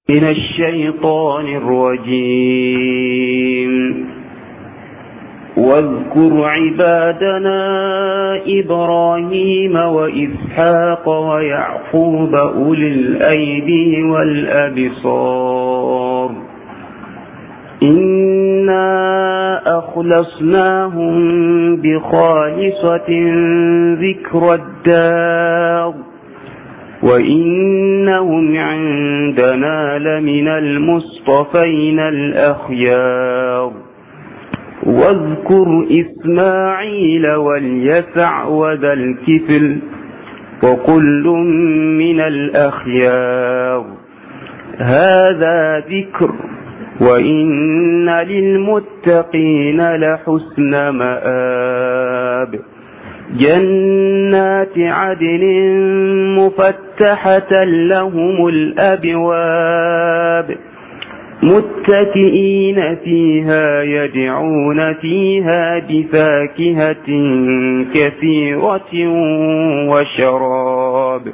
من الشيطان الرجيم. واذكر عبادنا إبراهيم وإسحاق ويعقوب أولي الأيدي والأبصار إنا أخلصناهم بخالصة ذكر الدار وإنهم عندنا لمن المصطفين الأخيار. واذكر إسماعيل واليسع وذا الكفل وكل من الأخيار. هذا ذكر وإن للمتقين لحسن مآب. جنات عدن مفتحة لهم الأبواب متكئين فيها يدعون فيها بفاكهة كثيرة وشراب.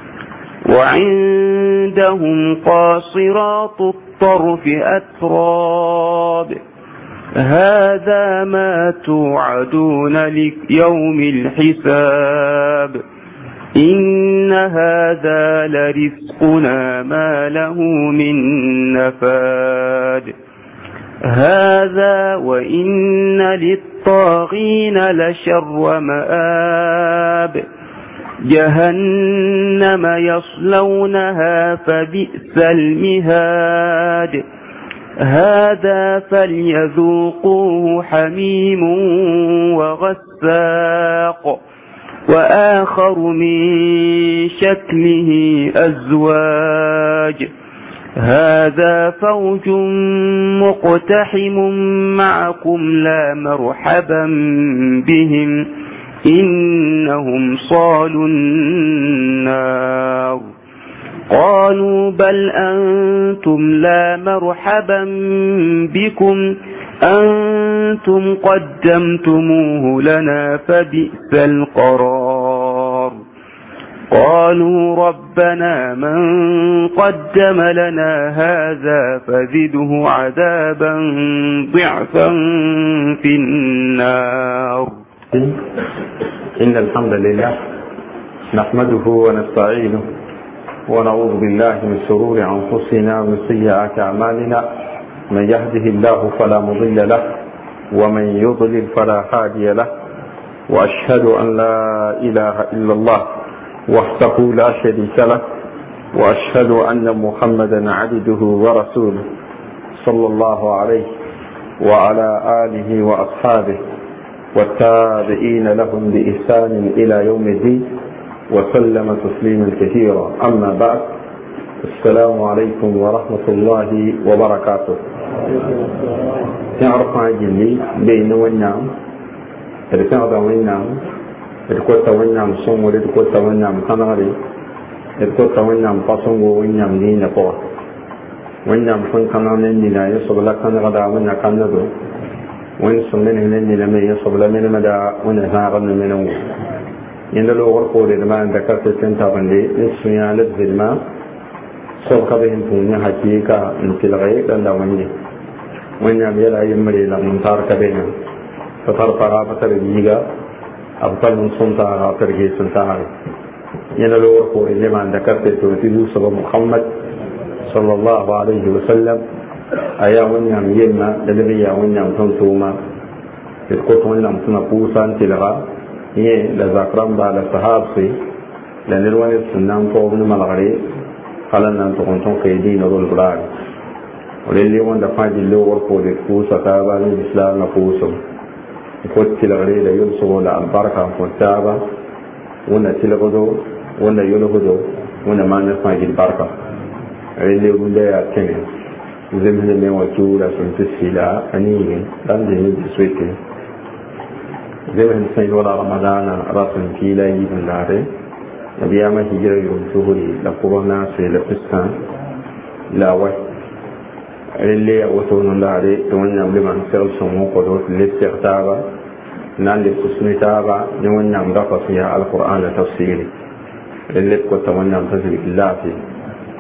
وعندهم قاصرات الطرف أتراب. هذا ما توعدون ليوم الحساب. إن هذا لرزقنا ما له من نفاد. هذا وإن للطاغين لشر مآب. جهنم يصلونها فبئس المهاد. هذا فليذوقوه حميم وغساق وآخر من شكله أزواج. هذا فوج مقتحم معكم لا مرحبا بهم إنهم صالوا النار. قالوا بل أنتم لا مرحبا بكم أنتم قدمتموه لنا فبئس القرار. قالوا ربنا من قدم لنا هذا فزده عذابا ضعفا في النار. إن الحمد لله نحمده ونستعينه ونعوذ بالله من شرور أنفسنا ومن سيئات أعمالنا. من يهده الله فلا مضل له ومن يضلل فلا هادي له. وأشهد أن لا إله إلا الله وحده لا شريك له وأشهد أن محمدا عبده ورسوله صلى الله عليه وعلى آله وأصحابه والتابعين لهم بإحسان إلى يوم الدين وسلم تسليما كثيرا. أما بعد، السلام عليكم ورحمة الله وبركاته. تعرف عجلي بين والنعم الكعبة والنعم الكوتا والنعم صوم والكوتا والنعم كناري الكوتا والنعم قصم والنعم دين قوة والنعم كن كنان لنا يصب لك نغدا ونا كندو وين سمنه لنا لما يصب لنا مدى ونهارا منه يندلو غرقوا لما ذكرت تنتابن لي نسويا للظلمة صوك بهم فوني حقيقة انتلغي لنا وني ونعم يلا يمري لمنتار كبينا فترطرا فترجيغا أبطل من سنتها ترجي سنتها يندلو غرقوا لما ذكرت توتيدو سبب محمد صلى الله عليه وسلم أيا ونعم يلما لنبيا ونعم تنتوما تتقوت ونعم تنقوسا انتلغا هي لذكرم بعد الصحابة لنروان السنان طوبن ملغري خلنا نتقنطن قيدين ذو البلاد وللي وان دفاج اللي ورقو لتفوس تابا للإسلام نفوسهم يقول تلغري ليلسوا لألبركة فتابا وانا تلغدو وانا يلغدو وانا ما نفاج البركة اللي ولي أتكني زمن من وجود سنتسيلا أنيه لانده بسويته زمن سيد ولا رمضان راسن كيلا يبن لاره نبيا ما هجر يوم شهري لقبنا سيلفسكان لا وح اللي وصلنا لاره تونا بلمن سيل سمو قدوت للسيرتابا نال للسنتابا نونا مدفع فيها القرآن تفسيري اللي كنت تونا تزل الله فيه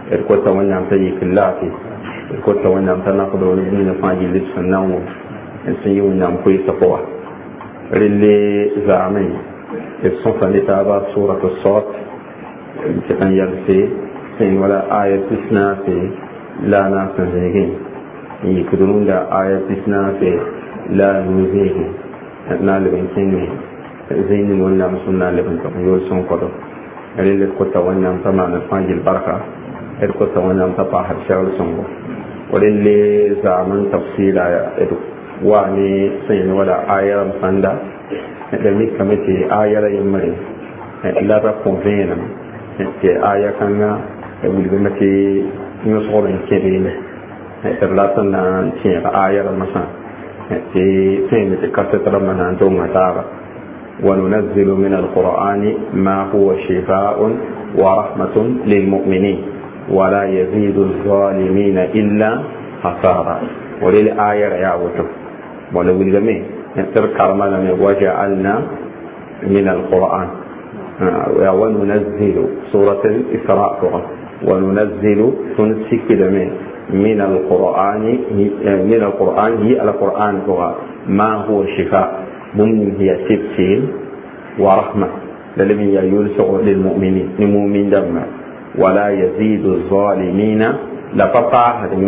الكوتا ونعم تيك اللاتي الكوتا ونعم تناقض ونبني نفاجي لبس النوم السيو ونعم كويس قوة اللي زعمين الصنفة لتابع سورة الصوت كان يغسي سين ولا آية تسنا في لا ناس نزيهين يكدرون لا آية تسنا في لا نزيهين نالبين كيني زين ونعم سنة لبن تقيول سنقضوا اللي الكوتا ونعم تمام نفاجي البركة الكوتا ونعم تطاحر شعر سنقضوا وللي زعمن تفصيل واني سين ولا آية مصندا لمي كمتي آية يمري لا تكونفين في آية كان ولبمتي يصغر كبير لا تنا تير آية مثلا في سين تكتت رمنا دوم تابا وننزل من القرآن ما هو شفاء ورحمة للمؤمنين ولا يزيد الظالمين إلا خسارة وللآية يعوتو ولو الجميع تذكر ما لم وجعلنا من القرآن وننزل سورة الإسراء وننزل تنسك من القرآن هي القرآن ما هو شفاء من هي تفسير ورحمة للم يلسع للمؤمنين المؤمن دم ولا يزيد الظالمين لقطع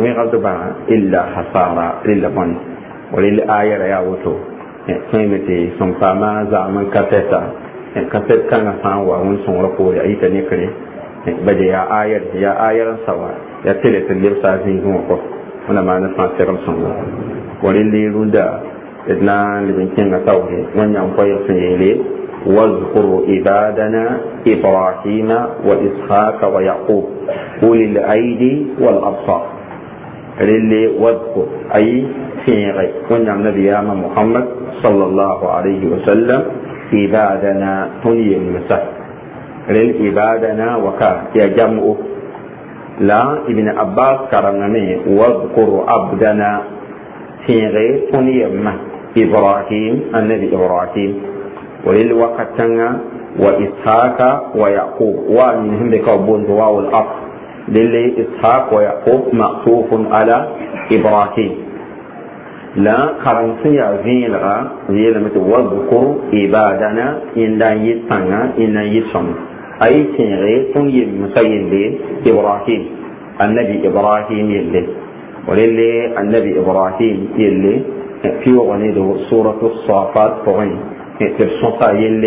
إلا خسارة إلا بن وللآية يعوتو كلمتي سنفاما زعما كاسيتا كاسيت كان فانوا ونسون رقول أي تنكري بدي يا آية سوا يا تلت اللبسة زينهم ونما نسمع سيرم سنوا وللي ردا إدنا لبنكين توهي ونعم فيصيلي واذكر عبادنا إبراهيم وإسحاق ويعقوب أولي الأيدي والأبصار للي واذكر أي فيغي ونعم نبي محمد صلى الله عليه وسلم عبادنا هني المسح للعبادنا وكا يا جمع لا ابن عباس كرمني واذكر عبدنا فيغي هني إبراهيم النبي إبراهيم وللوقتنا وإسحاق ويعقوب ومنهم بكوبون دواء الأرض للي إسحاق ويعقوب معطوف على إبراهيم لا خرنسيا زيلغا زيلمت واذكر عبادنا إن يسنا إن يسم أي تنغي تنجي مسيين لي إبراهيم النبي إبراهيم يلي وللي النبي إبراهيم يلي في وغنيده سورة الصافات فغني تبصنصا يلي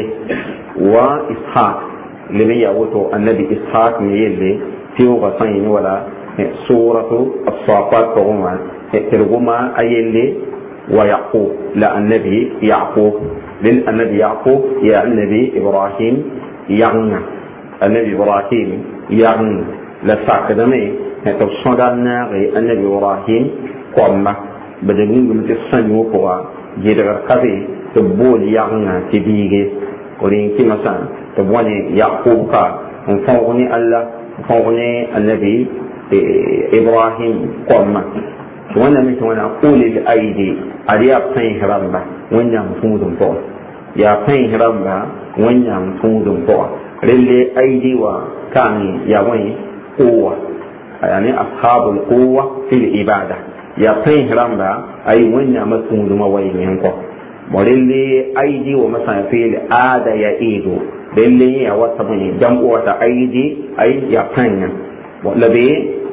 وإسحاق لمن يعوتو النبي إسحاق يلي في وغسين ولا سورة الصافات فغني ترجمة أيلي ويعقوب لا النبي يعقوب للنبي يعقوب يا النبي إبراهيم يعنا النبي إبراهيم يعنا لا ساكدمي تبصنا غي النبي إبراهيم قام بدين من تسنو قوا جيرغ كبي تبول يعنا تبيجي ولين كما سان تبوني يعقوب كا فوني الله فوني النبي إبراهيم قام وانا من وانا اقول الايدي اريا بين ربا وانا مفودن بو يا بين ربا وانا مفودن بو للي ايدي وكان يا وين قوه يعني اصحاب القوه في العباده يا بين ربا اي وانا مفودن ما وين ينكو وللي ايدي ومثلا في العاده يا ايدو للي يا وصبني جمع ايدي اي يا بين ولبي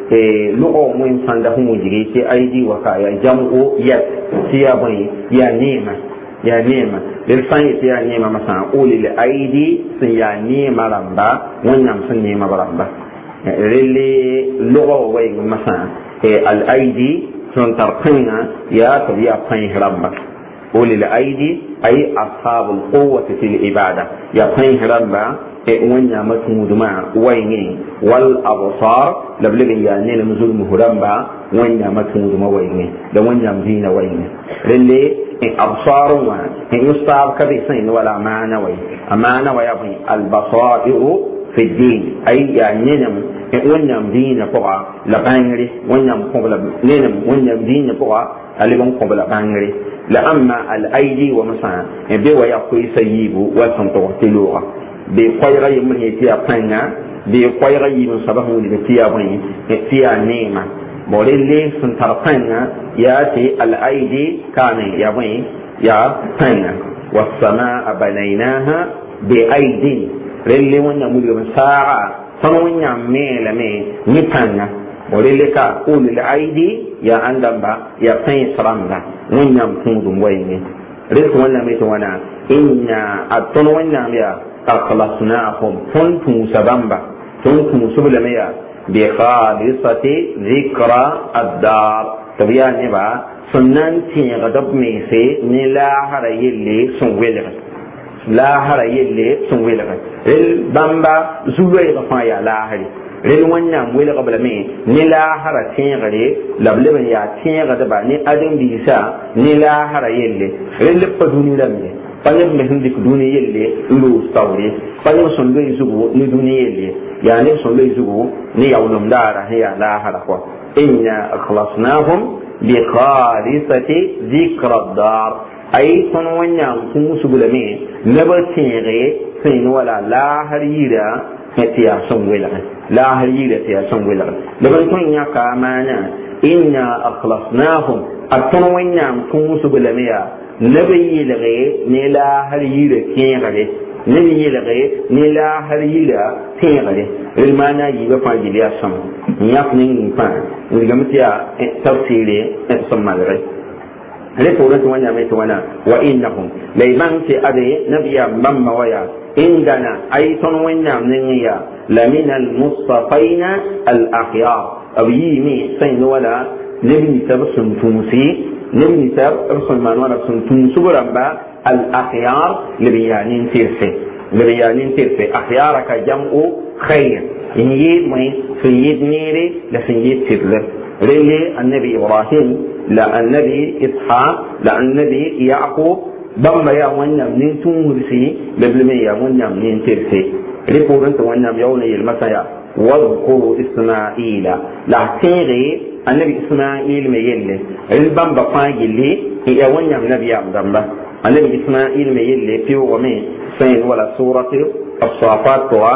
لغو من صندوق مجري أيدي وكايا جمع يد سيابي يا نيمة يا نيمة للفاي يا نيمة مثلا أولي الأيدي سيا نيمة رمبا ونعم سنيمة رمبا للي لغو وين مثلا الأيدي سنترقينا يا تبيا فاي رمبا أولي الأيدي أي أصحاب القوة في العبادة يا فاي رمبا وين مسمود مع ويني والأبصار لبلغ يعني نزول مهرمبا وين مسمود مع ويني لو وين مدينة ويني للي أبصار وين يصاب كبيسين ولا معنى وين أمانة ويبني البصائر في الدين أي يعني وين مدينة فوق لبانغري وين قبل نينم وين مدينة فوق اللي بن قبل بانغري لأما الأيدي ومثلا بيوا يقوي سيبو وسنتو تلوغا بقير يمني تيا فانا bi koyra yibin sabahu ni tiya bani tiya nema borille sun tarfanya ya ti al aidi kana ya bani ya tanya was samaa banaynaha bi aidin rille wannan mulkin sa'a san wannan mela me ni tanya borille ka ulul aidi ya andamba ya tan saranga wannan tundum wayne rille wannan me to wana inna atun wannan ya أخلصناهم كنتم سبنبا كنتم سبلميا بخالصة ذكرى الدار تبيا نبا سنن تيغدب ميسي نلا هرى يلي سنويلغ لا هرى يلي سنويلغ البنبا زوي غفايا لا هري rel wẽnnaam welg b lame ne laasara tẽegre la b leb n yaa tẽegdba ne ãdem-biisã ne laasara yelle rel leb pa dũni rãmbe pa neb me sẽn dɩk dũni yelle n loos taoore pa neb sẽn loe zugu ne dũni yelle yaa neb sẽn loe zugu ne yaoolem-daara sẽn yaa laasara kɔa inna akhlasnahum bikhaalisati zikra dar ay tõnd wẽnnaam kũusg lame neb tẽege sẽn wala laasar yira tɩ yaa sẽn welge laasar yira tɩ yaa sẽn welge leb n tõe yãka maana inna akhlasnahum a tõnd wẽnnaam kũusg lame yaa neb yɩlge ne laasar yira kẽegre neb yɩlge ne laasar yira tẽegre rel maana a yiibã fãa yɩl yaa sõm yãk ning fãa wilgame tɩ yaa tabsɩɩre sẽn malge رفورة وانا ميت وانا وإنهم ليبان في أدي نبيا بما ويا عندنا أيضا وانا منيا لمن المصطفين الأخيار أو يمي سين ولا نبني تبصم تونسي نبني تبصم من ولا تونسي بربا الأخيار لبيانين تيرسي لبيانين تيرسي أخيارك جمع خير ينيد مي سيد نيري لسيد تبلر ريلي النبي إبراهيم لا النبي إسحاق لا النبي يعقوب بما يا ونيا من تونسي ببلمي يا ونيا من ترسي ريبور أنت ونيا يوم المسايا واذكروا إسماعيل لا تيري النبي إسماعيل ميلي البام بفاجي لي هي ونيا النبي عبد الله النبي إسماعيل ميلي في ومن سين ولا سورة الصافات توا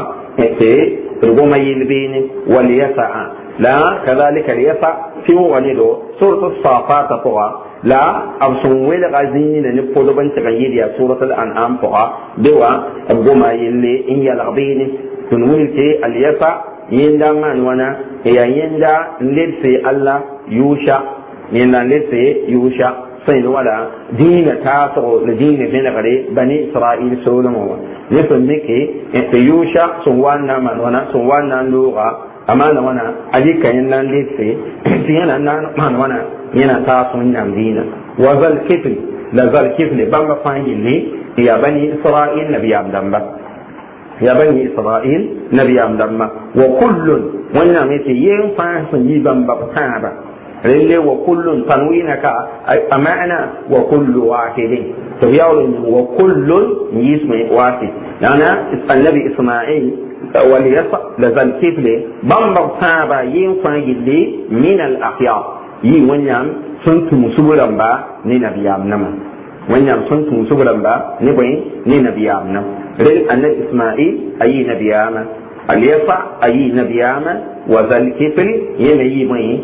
ربما يلبين وليسع لا كذلك ليسع في ولده سورة الصافات توا لا أبصم ويل غازين نقول بنت غير يا سورة الأنعام توا دوا ربما يلي إن يلغبين تنويل اليسع يندا من وانا هي يندا لبسي الله يوشع يندا لبسي يوشع سين ولا دين تاسو لدين بين غري بني إسرائيل سولموا نفهمك يوشع سوانا من وانا سوانا لغة amana wana alika yana lese yana nan man wana yana ta sun yamdina wa zal kifl la zal kifl bamba fangili ya bani isra'il nabi amdamba ya bani isra'il nabi amdamba wa kullun wannan mai ce yin fa sun yi bamba taba lalle wa kullun tanwinaka amana wa kullu wahidin to yawlin wa kullun yismi wahid yana annabi isma'il وليصع لذل كفله بمبر تابا ينفع لي من الأخيار ونيام سنتم سبلنبا ننبيام نما ونيام سنتم سبلنبا نبين ننبيام نما رل أن إسماعيل أي نبيام اليصع أي نبيام وذل كفل يني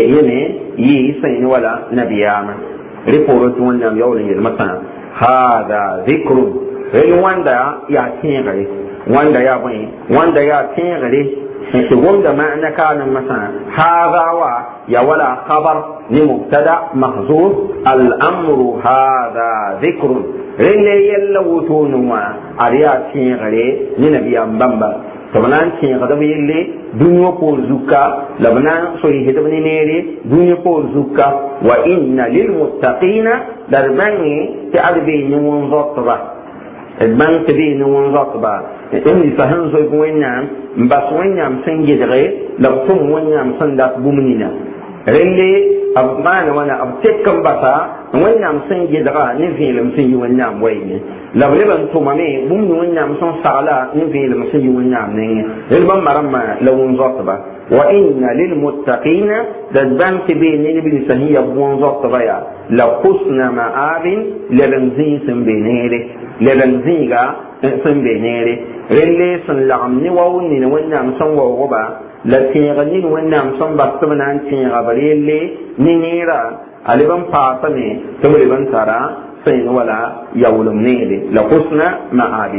يسين ولا نبيام رفورة ونيام يولي المسان هذا ذكر رل واندا يعتين غير wanda ya tengare shi gunda ma'ana kana masana hadha wa ya wala khabar ni mubtada mahzuf al-amru hadha dhikrun rele yalla wutunu wa ariya tengare ni nabiyan bamba tabanan tengare da yelle dunyo ko zuka labana so yi hidab ni nere dunyo ko zuka wa inna lil muttaqina darbani ta'adbi ni munzatba البنك تبي نون رطبة إني فهم زوج وينام بس وينام سنجدغي لو ثم وينام سندات بومنينا رلي أبمان وانا أبتكم بسا وينام سنجدغا نفي لمسنج وينام ويني لو لبن ثمامي بومن وينام سن سعلا نفي لمسنج وينام نيني البن مرمى لو رطبة وإن للمتقين البنك تبي نبي سهية بون رطبة لو حسن مآب لبنزين سنبينيري لبنزيغا sun be nere relle sun lagam ni wawu ni wannan son wawu ba la tinga ni wannan son ba to nan tinga barelle ni nera aliban fa ne to liban tara sai wala yawlum nere la husna ma'abi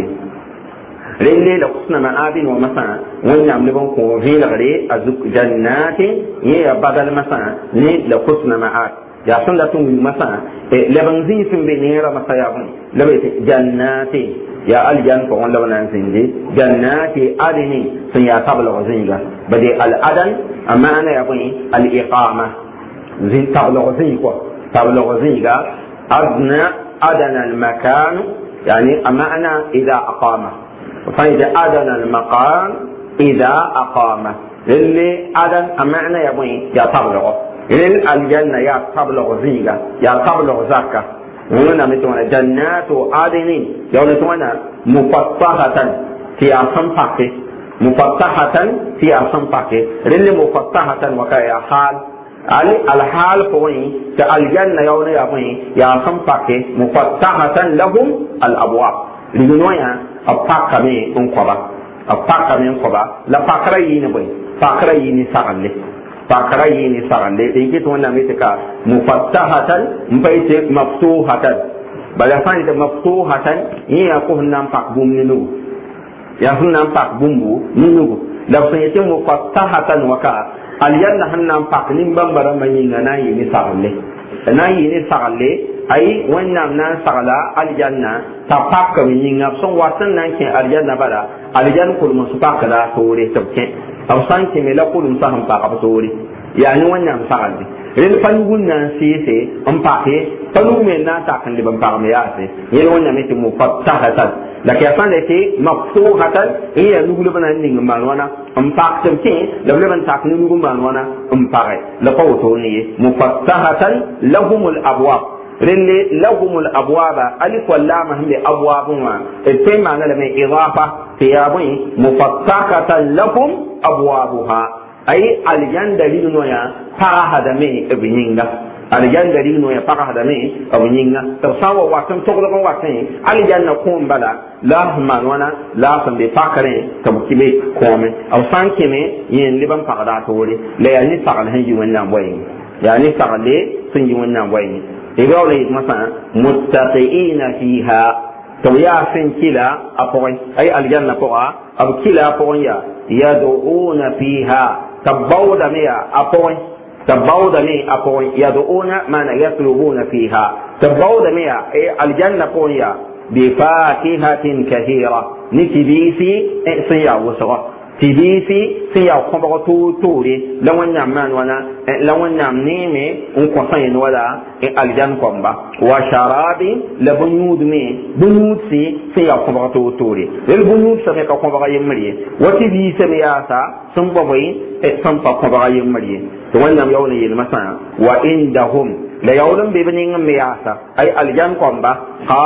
relle la husna ma'abi wa masa wannan liban ko vilare azuk jannati ya badal masa ni la husna ma'abi ya sun da tun masa laban zin sun be nera masa ya bun labe jannati ya aljan ko wanda wannan sinje jannati adni sun ya tabla wazinga bade al adan amma ana ya bun al iqama zin tabla wazinga tabla wazinga adna adana al makan yani amma ana idha aqama fa idha adana al maqam idha aqama lilli adan amma ana ya bun ya tabla إلى الجنة يا قبل غزيغا يا قبل غزاكا ونحن نمتونا جنات عدن يونتونا مفتحة في أصم فاكي مفتحة في أصم فاكي للي مفتحة وكايا حال الحال فوين الجنة يونا يبوين يا أصم فاكي مفتحة لهم الأبواب لنويا أبقى من انقبا أبقى من انقبا لا فاكرين بوين فاكرين سغلي fakara yini sagande dinki to wanda mai taka mufattahatan mbaite maftuhatan bala fani da maftuhatan ya ko nan pak bum ni nu ya hunnan pak bumbu ni nu da sun yace mufattahatan waka aljanna hannan pak nin bambara mani ngana yini sagande na yini sagande ai wannan nan sagala aljanna ta pak min ngap son watan nan ke aljanna bala aljanna kul musu pakala tore tabke aw sanki me la kulum saham pa ka tori yani wannan sa'aldi ren fangun nan sise am pa ke tanu me na ta kan liban pa me yase yel wannan me mu fatahatan la ke fan de ke maftuhatan iya nugulu bana ning malwana am pa ke la leban ta kan nugulu malwana am pa la ko to ni mufattahatan lahumul abwab renne lahumul abwaba alif wal lam hum abwabun wa sai ma na me idafa tiyabun mufattahatan lahum abwabuha ay aljan dalil no ya para hadame ibininga aljan dalil no ya para hadame ibininga to sawa watan to ko watan aljan na ko bala la man wana la san be fakare to kibe ko me aw san kime yin liban fakada to wori le ya ni fakal hanji wannan boy ya ni fakale sun yi wannan boy ibawle masa muttaqiina fiha to ya fin kila apoy ay aljanna ko ab kila apoy ya yad'una fiha tabawda miya apoy tabawda mi apoy yad'una mana yatlubuna fiha tabawda miya ay aljanna ko ya bi fakihatin kathira nikibisi siya waswa tibisi siya ko ba to tore la wannan man wana la wannan neme un ko sayin wala aljan komba wa sharabi la bunud mi bunud si siya ko ba to tore el bunud sa ka ko ba yemri wa tibisi mi asa sun babai sun fa ko ba yemri to wannan yawne yin masa wa indahum la yawlum bi binin mi asa ay aljan komba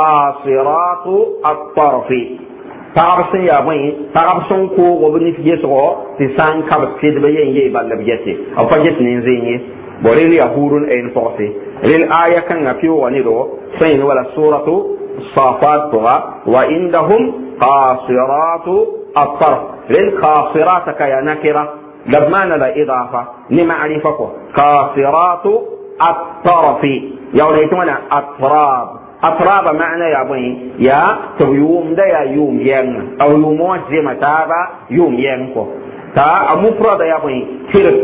qasiratu at-tarfi tarab sun ya bai tarab sun ko wobni fiye so ti san ka ba ti de yen ye balla biyete aw fa jet ne zenye borili ya hurun ayin forse lil aya kan ga fiyo wani do sai wala suratu safat wa indahum qasiratu at-tarf lil qasirat ka ya nakira labmana la idafa ni ma'rifa ko qasiratu at-tarf yawlaytu wala at-tarab أطراب معنى يا بني يا تويوم ده يا يوم ين أو يومات زي ما تابع يوم ينكو تا أمفرد يا بني ترب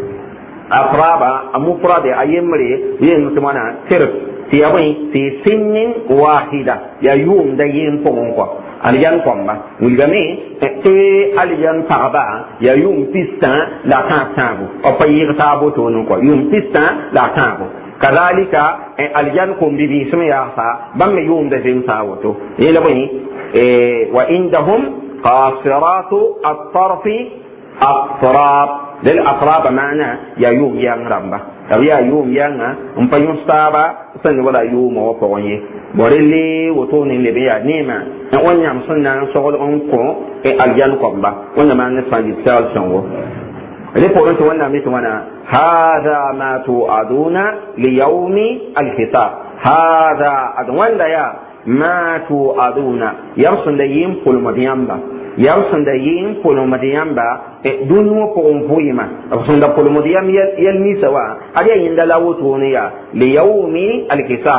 أطراب أمفرد أيمري ين مثلنا ترب يا بني في سن واحدة يا يوم ده ينكو alijan komba wulgame te alijan tagba ya yum pistan la tabu o payir tabo to non ko yum pistan la tabo kadhalika alijan kum bibi sima ya fa bamme yum da zin tawoto yela bani wa indahum qasiratu at-tarfi at-tarab lil atrab ma'na ya yum yang ramba ya yum yang umpayum staba san wala yum wa pawanye borele woto ne lebe ya nema na wanyam sunna sogol on ko aljan komba wonna ma ne fandi sal songo le poronto wonna mi to wana hada ma tu'aduna li yawmi al-hisab hada adwanda ya ما توعدون يرسل ديم كل مدينبا يرسل ديم كل مدينبا دنيا كون فويما رسل كل مدينب يلمي سوا أدي عند لاوتونيا ليوم الحساب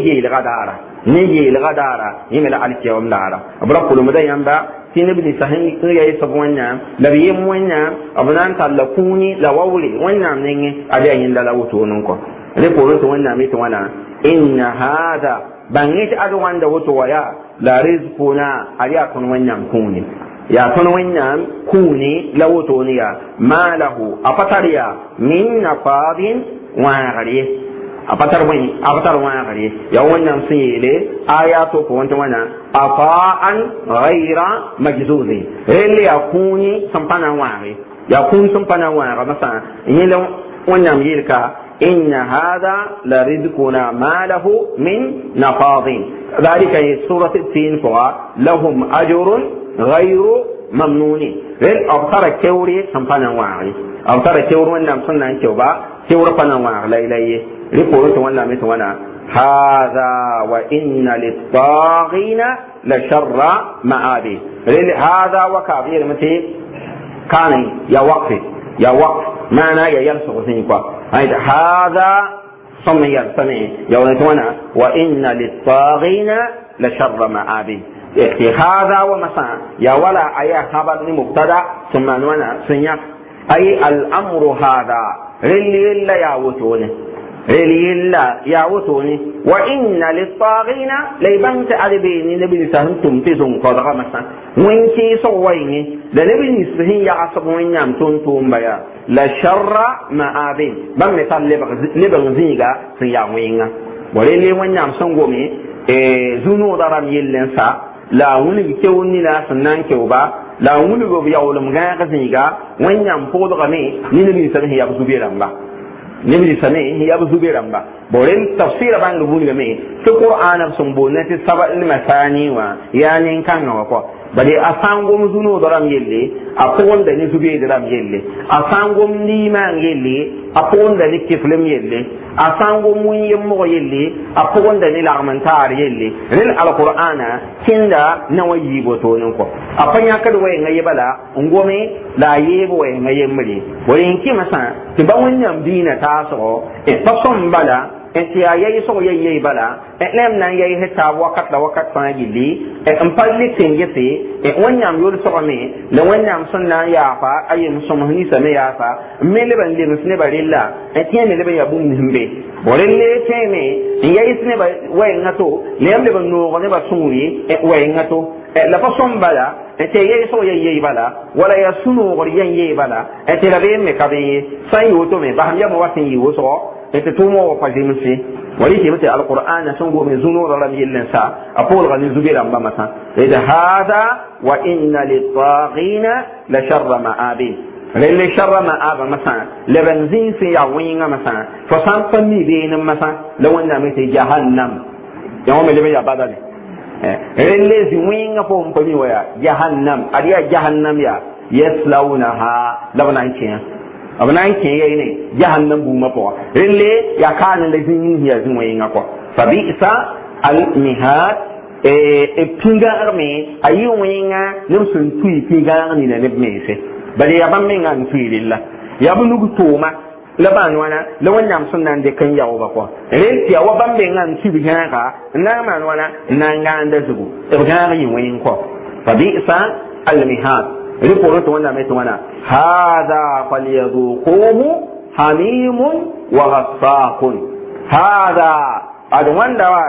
نجي الغدارة يملا على اليوم دارا أبرا كل مدينبا تنبني سهل يا سبوانا لبيم وانا أبنان تلقوني لواولي وانا مني أدي عند لاوتونكو لقولت وانا ميت وانا إن هذا بانيت أدوان دوتو ويا لا رزقنا أدي أكون وانا كوني يا كون وانا كوني لوتونيا ما له أفتريا من نفاض وغريه apatar wani ya wannan sun yi le ayato ko wanda wana afaan ghaira majzuzi rele ya kuni sampana wani ya kun sampana wani masa yin wannan yirka inna hadha la rizquna ma lahu min nafadin dalika surati tin fa lahum ajrun ghairu mamnuni rel abtara kewri sampana wani abtara kewri wannan sunnan kewba kewri pana wani lailaye ريبورت ولا ميت وانا هذا وإن للطاغين لشر مآبي هذا وكافير متي كان يا وقف معنى يا يلصق سنقا هذا صمي يلصمي يا ولتوانا وإن للطاغين لشر مآبي هذا ومسا يا ولا أي خبر مبتدا ثم وانا سنيا أي الأمر هذا رلي يا وتونه رليلا يا وتوني وإن للطاغين ليبنت أدبيني نبي سهنتم تزون قدر مثلا وإن كي سويني لنبي سهين يعصب وإن يمتون بيا لشر مآبين بمثال لبغزيغا سياوين وليلي وإن يمسون قومي زنو ضرم يلنسا لا ونبي كوني لا سنان كوبا لا ونبي يولم غاغزيغا وإن يمفوض غمي نبي سهين يبزو بيرمبا نبي سمي هي أبو زبير أمبا بورين تفسير بان لبون جميع في القرآن سنبونة السبع المثاني يعني إن كان وقا بدي أسانغم زنو درام يلي أقول دني زبير درام يلي أسانغم نيمان يلي أقول دني كفلم يلي أسانغم ويمو يلي أقول دني لغمنتار يلي رل القرآن كندا نويب وتونكو أفنى كدوين يبلا نقومي لا يبوين يمري ولين كي مثلا تبون يمدين تاسو تصم بلا انت يا يسو يي بلا لم نان يي حساب وقت فاجلي ان فالي تنجسي وان يام يول سومي لو وان يام سنن يافا اي مسمهني سمي يافا ملي بان دي مسني بالله انت ملي بان يابو مهمبي ولله تيمي يي سني وين نتو لم لي بان نو غني بسوري وين نتو la façon bala ete ye so ye bala wala ya sunu gori ye bala ete la be me kabe sai yoto me ba hamya mo watin yi wo so ete tumo wa fajimsi wali ke mata alquran sun go me zunu ram yillen sa apol gani zubira ba masa ida hada wa inna lit-taghina la sharra ma'abi lele sharra ma'aba masa le benzin fi ya winga masa fa san fami be nan masa la wanda me te jahannam yawo me le ya badale rele ziwinga po mpani waya jahannam adiya jahannam ya yaslaunaha labnankin abnankin yayi ne jahannam bu mapo rele ya kana da zin ya ziwinga ko fabisa al mihad pinga arme ayi winga nim sun tui pinga ni ne mese bale ya ban min an tui lilla ya bu nugu toma laban wana la wannan sunan de kan yawo ba ko rel tiya wa bambe ngan tibi ga na man wana nan ga anda zugu e ga yin wayin ko fa bi isa al mihad riporo to wannan mai to wana hada falyaduquhu hamimun wa ghassaqun hada adu wanda wa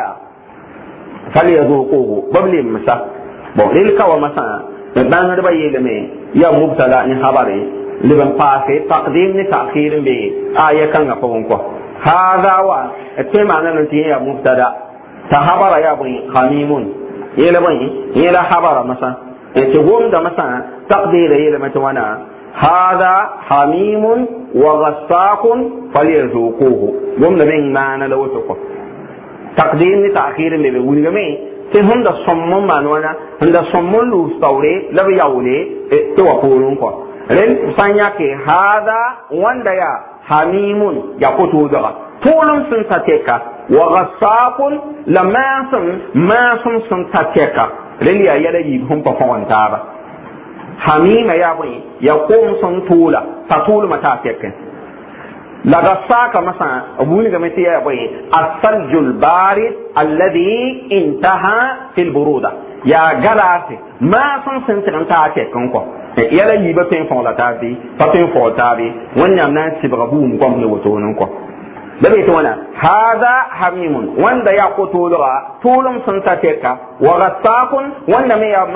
falyaduquhu babli masa bo rel ka wa masa dan da baye da me ya mubtala ni habare لبن قاسي تقديم لتأخير به آية كان قومكو هذا هو التمعنى ننتهي مبتدا تخبر يا بني خميم يلا بني يلا خبر مثلا تقوم ده مثلا تقدير يلا متوانا هذا حميم وغساق فليذوقوه يوم نبين معنا لو تقول تقديم لتأخير به ونجمي تهم ده صمم معنوانا ده صمم لوستوري لو يولي توقولون كو ren sanya ke hada wanda ya hamimun ya kuto daga tulun sun sateka wa ghassaqun la maasum sun tateka reli ya yala yi hum pa fonta ba hamima ya bwi ya kom sun tula tatul mata teka la ghassaka masa abuni ga meti ya bwi as-saljul barid alladhi intaha fil buruda ya galati maasum sun tanta teka ko yala yi ba pen fon la tabi pa pen fon tabi wannan nan sibra buum kom ne woto non ko da bai ta wana hada hamimun wanda ya ko tolura tulum sun ta teka wa ghassaqun wanda mai ya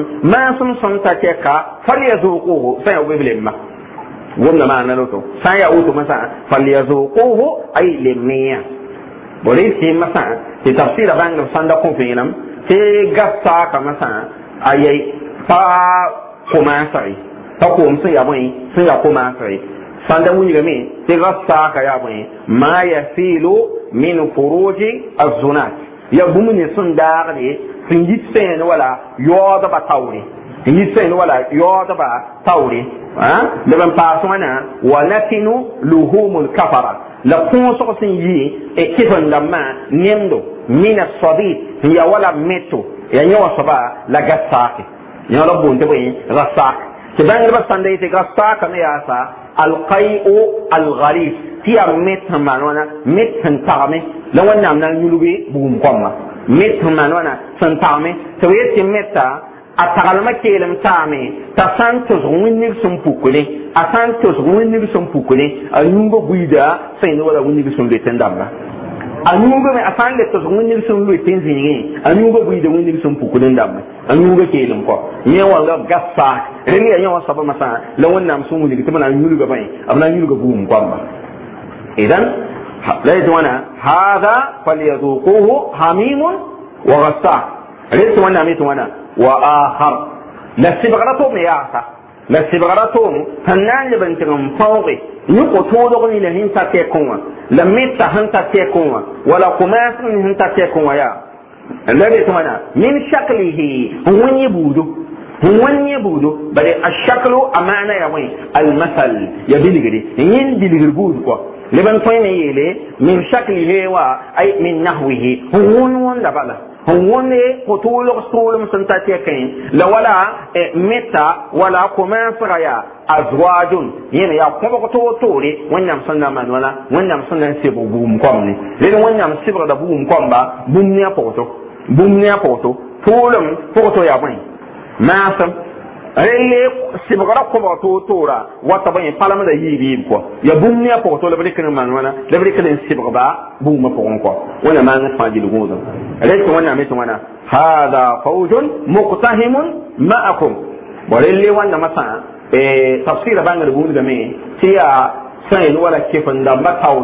masun sun ta teka falyazuquhu sai ya bilimma wannan ma na loto sai ya uto masa falyazuquhu ay limmiya bole sai masa ti tafsira bangam sanda ko finam sai ghassaka masa ayai pa kuma sai ta ko sun ya bai sun ya kuma sai sanda wuni game sai gassa ka ya bane ma yafilu min furuji az-zunat ya bumuni sun dare sun yi tsayin wala yoda ba tauri yi tsayin wala yoda ba tauri ha da ban pasu mana walakinu luhumul kafara la kun so sun yi e kifan lamma nemdo min as-sadid ya wala meto ya nyawa saba la gassa ya rabbu ntabe gassa kidan ba sanda ite gassa ka ne ya sa القيء الغليظ تي امت مانونا مت تنتامي لو ان من يلوبي بوم كوما مت مانونا تنتامي تويت متا اتغلما كيلم تامي تسانتوس وينيك سمبوكولي اسانتوس وينيك سمبوكولي انيمبو بويدا سين ولا وينيك سمبيتنداملا anyugo me afande to ngunni sun lu tinzingi anyugo buide ngunni sun pukulin dam anyugo kelin ko me wala gassa reni ya yawa saba masa lawon nam sun wuli kuma na nyulugo bai amna nyulugo buum kwamba idan laysa wana hada falyazuquhu hamimun wa ghassa laysa wana mitu wana wa akhar la sibratu me yasa la sibratu hanan libantum fawqi yuko todo ni la hinta te konwa la mita hanta te konwa wala kumas ni hanta te konwa ya alladhi tumana min shaklihi wani budu bale ashaklu amana ya wai almasal ya biligri yin biligri budu ko liban toy ne yele min shaklihi wa ay min nahwihi wanda bala wonne ko tolo stolum santa te kain la wala meta wala kumas ya azwajun yene ya ko to tore wannan sunna man wala wannan sunna sebo buum komni le wannan sibra da buum komba buum ne poto tolum poto ya bani masam rele sibra ko to tora wata bani palama da yibi ko ya buum ne poto le balikin man wala le balikin sibra ba buum ko wannan ma na faji lugo rele wannan mai wana hada fawjun muqtahimun ma'akum walille wannan masa tafsir bangar buun da me tiya sai wala kifin da mataw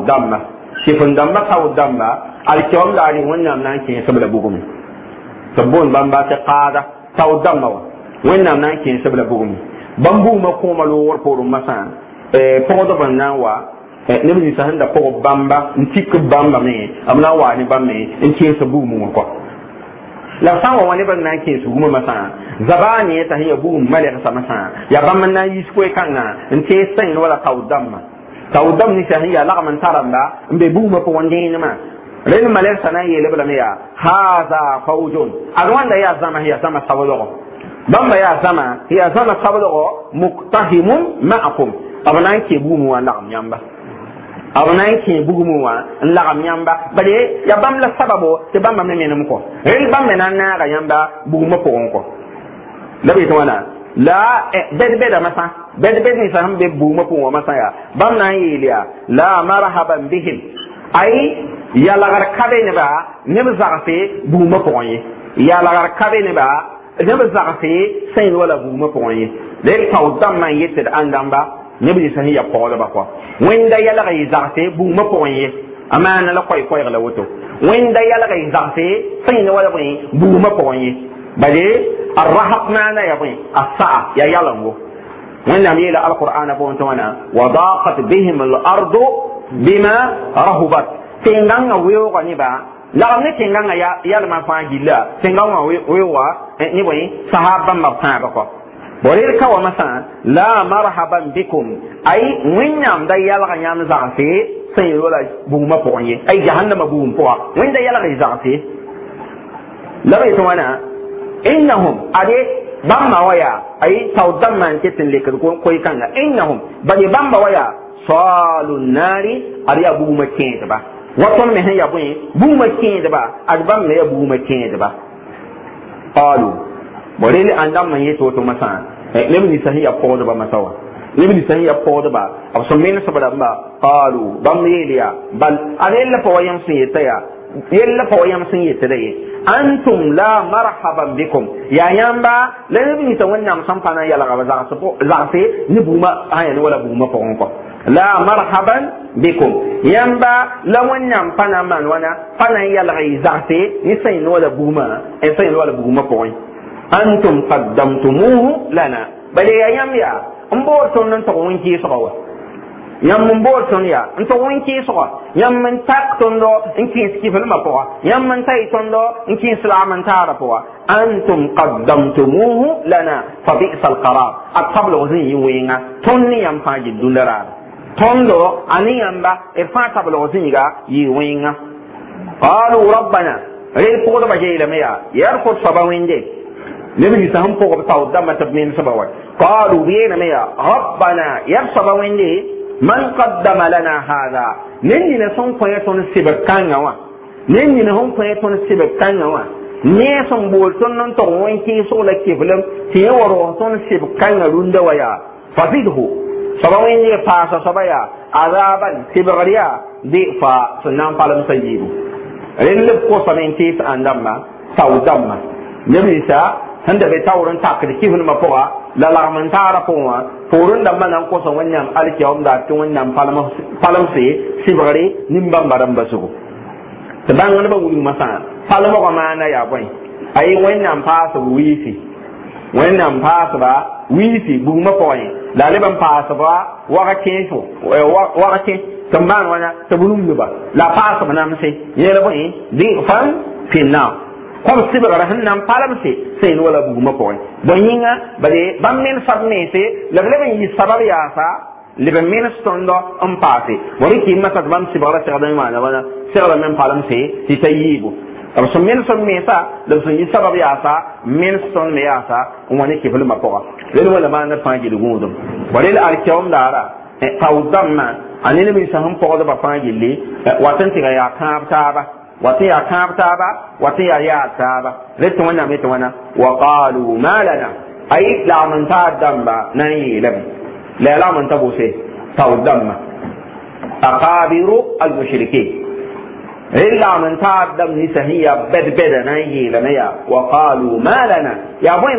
damma alkiyam da ni wannan nan ke sabla bugum sabon bamba ta qada taw damma wannan nan ke sabla bugum bambu ma ko malo war porum masa podo bannan wa ne bi sa handa ko bamba ntik bamba me amna wa ni bamme in ke sabu mu ko la sawa wani ban nan ke su guma masa zabani ta hiya bu malaka samasa ya ban nan yi ko kanga in ce san wala tawdam ni ta hiya la man taranda mbe bu ma ko wande ni ma ren malaka sana yi le bala me ya hadha fawjun arwanda ya zama hiya sama sawlo bamba ya zama hiya sama sawlo muqtahimun ma'akum abana ke bu mu wala nyamba abana ke bugumu wa la nyamba bale ya bam la sababo te bam me menum ko el bam me nan na ga nyamba buguma ko ko la be to wana la bed masa bed ni sa hambe buguma ko masa ya bam na yilia la marhaban bihim ay ya la gar kabe ne ba ne ba zafe buguma ko yi ya la gar kabe ne ba ne ba zafe sai wala buguma ko yi le taw dam man yete andamba nebi sahi ya pawla ba kwa wenda yala ga izarte bu ma ko yi amana la koy la woto wenda yala ga izarte sai ne wala bani bu ma ko yi bale arhaq mana ya bani as-sa'a ya yala ngo wanda mi la alquran ba wonto wana wa daqat bihim al-ardu bima rahubat tinganga weyo ko ni ba la ne tinganga ya yala ma fa gilla tinganga weyo wa ni bani sahaba ma fa ba ko borir kawa masa la marhaban bikum ay winyam da yalga nyam zafi sẽn wala buuma pʋgẽ ye ay jahannama buum pʋga wẽnda yɛlg zagse la b yetɩ wãna innahum ade bãmba wa yaa ay tao dãmbã n ket n lekd koy-kãnga innahum bale bãmba wa yaa salu nnaari ad yaa buuma kẽedba wa tõnd me sẽn ya bõe buuma kẽedba ad bãmb me yaa buuma kẽedba qalu bo rel ãn-dãmbã yet woto masã neb ninsã sẽn yaa pʋgdba masã wa neb ninsã sẽn yaa pʋgdba b sẽn menesb rãmba qalu bãmb yeel yaa bal ad yella pa wa yãmb sẽn yeta yaa yella pa wa yãmb sẽn yetda ye antum la marhaban bikum ya yãmba la neb ninsã wẽnnaam sẽn pa na n yalgb zagse ne buuma sã yaa ne wala buuma pʋgẽ kɔ la marhaban bikum yãmba la wẽnnaam pa na n maan wãna pa na n yalg zagse ne sã yẽnd wala buuma sã yẽnd wala buuma pʋgẽ antum qaddamtumuhu lana bale ya yãmb yaa n boor tõnd n tog wẽn-kɩɩsgã wa yãmb n boor tõnd yaa n tog wẽn-kɩɩsgã yãmb n tak tõndo n kẽes kiflmã pʋga yãmb n tay tõndo n kẽes laam n taara pʋga antum qaddamtumuhu lana fa bi'sa alqarar a tablg zĩ yɩ wẽnga tõnd ne yãmb fãa gill dũnda raara tõndo a ne yãmba d fãa tablg zĩiga yɩ wẽnga qalu rabbana rel pʋgdbã yeelame yaa yaa d kõt soaba wẽnde neb ninsã sẽn pʋgb taood dãmbã tɩ b mensba wa qalu b yeelame yaa rabbana yaa d soaba wẽnde man qaddama lana hada nen nina sẽn kõ tõnd sɩbg kãngã wã nen nina sẽn kõ tõnd sɩbg kãngã wã ne sẽn bool tõnd n tog wẽn-kɩɩsg la kɩflem tɩ yẽ wa roog tõnd sɩbg kãngã rũndã wa yaa fa zidhu soaba wẽnd ye paasa soaba yaa azaban sɩbgr yaa dɩfa sẽn na n palemsa yiibu rẽnd b kosame n tɩɩs ãn-dãmbã tao dãmbã neb ninsã sẽn da be taoor n takd kiflmã pʋga la lagm n taara pʋgẽ wã poorẽ dãmbã na n kosa wẽnnaam alkiyaoom daa tɩ wẽnnaam palemse sɩbgre nin-bãmba rãmbã zugu tɩ bãngdbã wilgmã sã palmgã maana yaa bõe a ye wẽnnaam paasb wiisi wẽnnaam paasba wiisi bugmã pʋgẽ la a leb n paasba wagkẽ tɩ n bãan wãna tɩ b rũmdba la paasb namse yẽl bõe dɩgfan finnaam kom sɩbgra sẽn na n palemse sẽn yẽnd wala bugmã pʋgẽ bõe yĩnga bale bãmb men sab meese la b leb n yɩ sabab yaasa leb n menes tõndo n paase bõ rɩk yɩmã t'a tɩ bãmb sɩbgra segd n maana wãna segla me n palemse tɩ t'a yiibu b sẽn menes n meesa la b sẽn yɩ sabab yaasa menes tõnd me yaasa n wa ne kiflmã pʋga rel wala maanda d fãa gil gũudum bõ rel alkiyaoom daara tao dãmbã a ne neb ninsã sẽn pʋgdbã fãa gilli wat n tɩga yaa kãab taaba wati ya kãab taaba wati ya yaad taaba rẽd tɩ wẽnnaam yetɩ wãna wa qalu ma lana ay lagm n taad dãmba na n yeelame la ya lagm n ta bose tao dãmbã aqabiru almushrikin rẽd lagm n taad dãmb ninsã sẽn ya bɛd-bɛda na n yeelame yaa wa qalu ma lana yaa bõe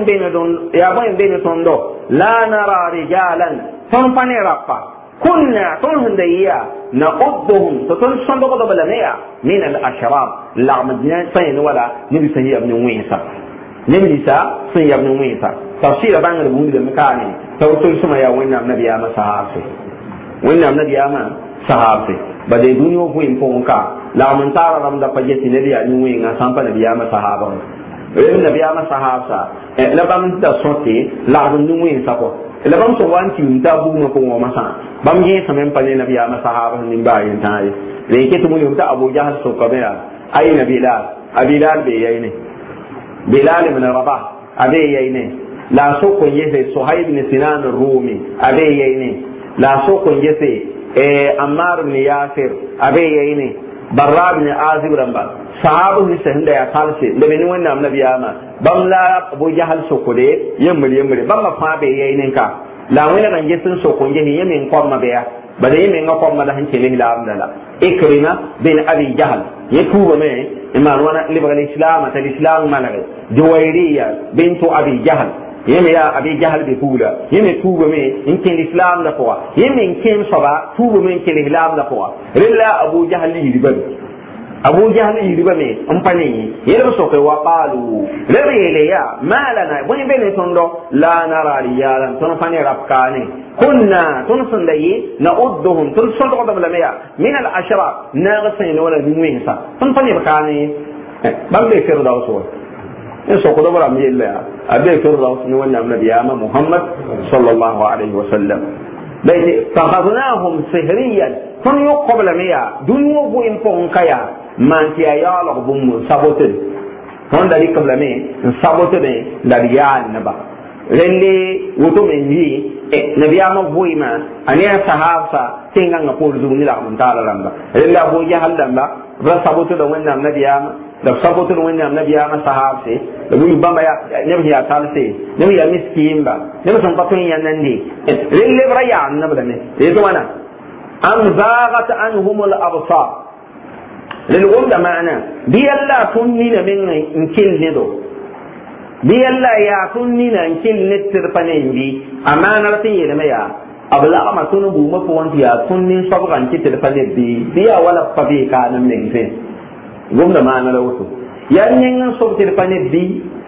n be ne tõndo la nara rijalan tõnd pa ne rapa كنا تنهم ديا نعضهم تتن صندوق دبلميا من الأشرار لعم الدنيا سين ولا نبي سهي ابن وينسا نبي سهي ابن وينسا تفسير بان البوم المكاني توصل سما يا وين النبي أما صحابي وين النبي أما صحابي بدي دنيا وين فونكا لعم تارا لم دبجت نبي أن وين سامبا نبي أما صحابه النبي أما صحابا لبام تصوتي لعم وين سافو la bam so wan tim ta bu ma ko ma sa bam ye samen pa ne nabiya ma sahaba ni ba yin ta yi le ke to mun ta Abu Jahl so ka ba ay na Bilal be yayi ne Bilal ibn Rabah abe yayi ne la so ko yese Suhaib ibn Sinan ar-Rumi abe yayi ne la so ko yese Ammar ibn Yasir abe yayi ne Barra ibn Azib ramba sahabu ni sehunda ya kalse da beni wannan nabiya ma bam la Abu Jahal sokode yemre bam ma fa be yayin ka la wani kan jesin sokonje ni yemin ko ma be ya ba da yemin ko ma da hanke le la amdala Ikrima bin Abi Jahl yetuba me iman wana libal islam ta islam malare Juwayriya bintu Abi Jahl yeme ya Abi Jahl be pula yeme tuba me in ken islam da ko yeme ken soba tuba me ken islam da ko rilla Abu Jahl yi ba Abu Jahl yi riba me ampani yelo soke wa qalu lebe ya malana boni bene tondo la nara riyalan ton fani rabkani kunna ton sundayi na'udduhum ton sondo da lamaya min al ashra nagsin wala minsa ton fani rabkani bambe firdaus wa in so ko do bara mi yella abe firdaus ni wannan nabi ya Muhammad sallallahu alaihi wasallam bai takhadnahum sihriyan tõnd yõk-kob lame yaa dũni wã vʋɩɩm pʋgẽ ka yaa maan tɩ yaa yaoolg bũmb n sabotd tõnd da rɩkb lame n sabotdẽ la d yaal nebã rẽnde woto me yi nabiyaamã vʋɩɩmã a ne a sahaabsa tẽngãngã poor zug ne lagm n taala rãmba rẽnde a vʋʋ jahal dãmba b ra sabotda wẽnnaam nabiyaamã la b sabotd wẽnnaam nabiyaamã sahaabse la bũmb bãmba neb sẽn yaa talse neb yaa miskiimba neb sẽn pa tõe n yãnande rẽnd leb ra yaam neb lame rẽd wãna am zaagat anhum l absar rẽnd gomda maana bɩ yɛlla a tõnd nina meng n kell nedo bɩ yɛlla yaa tõnd nina n kell ned tɩd pa ne n bɩ a maana ra tɩ n yeelme yaa b lagma tõnd buumã pʋgẽ tɩ yaa tõnd nin-soabga n kɩ tɩd pa ned bɩ yaa wala pa bee kaanem meng fẽ gomda maana la woto yaa ning n sob tɩd pa ned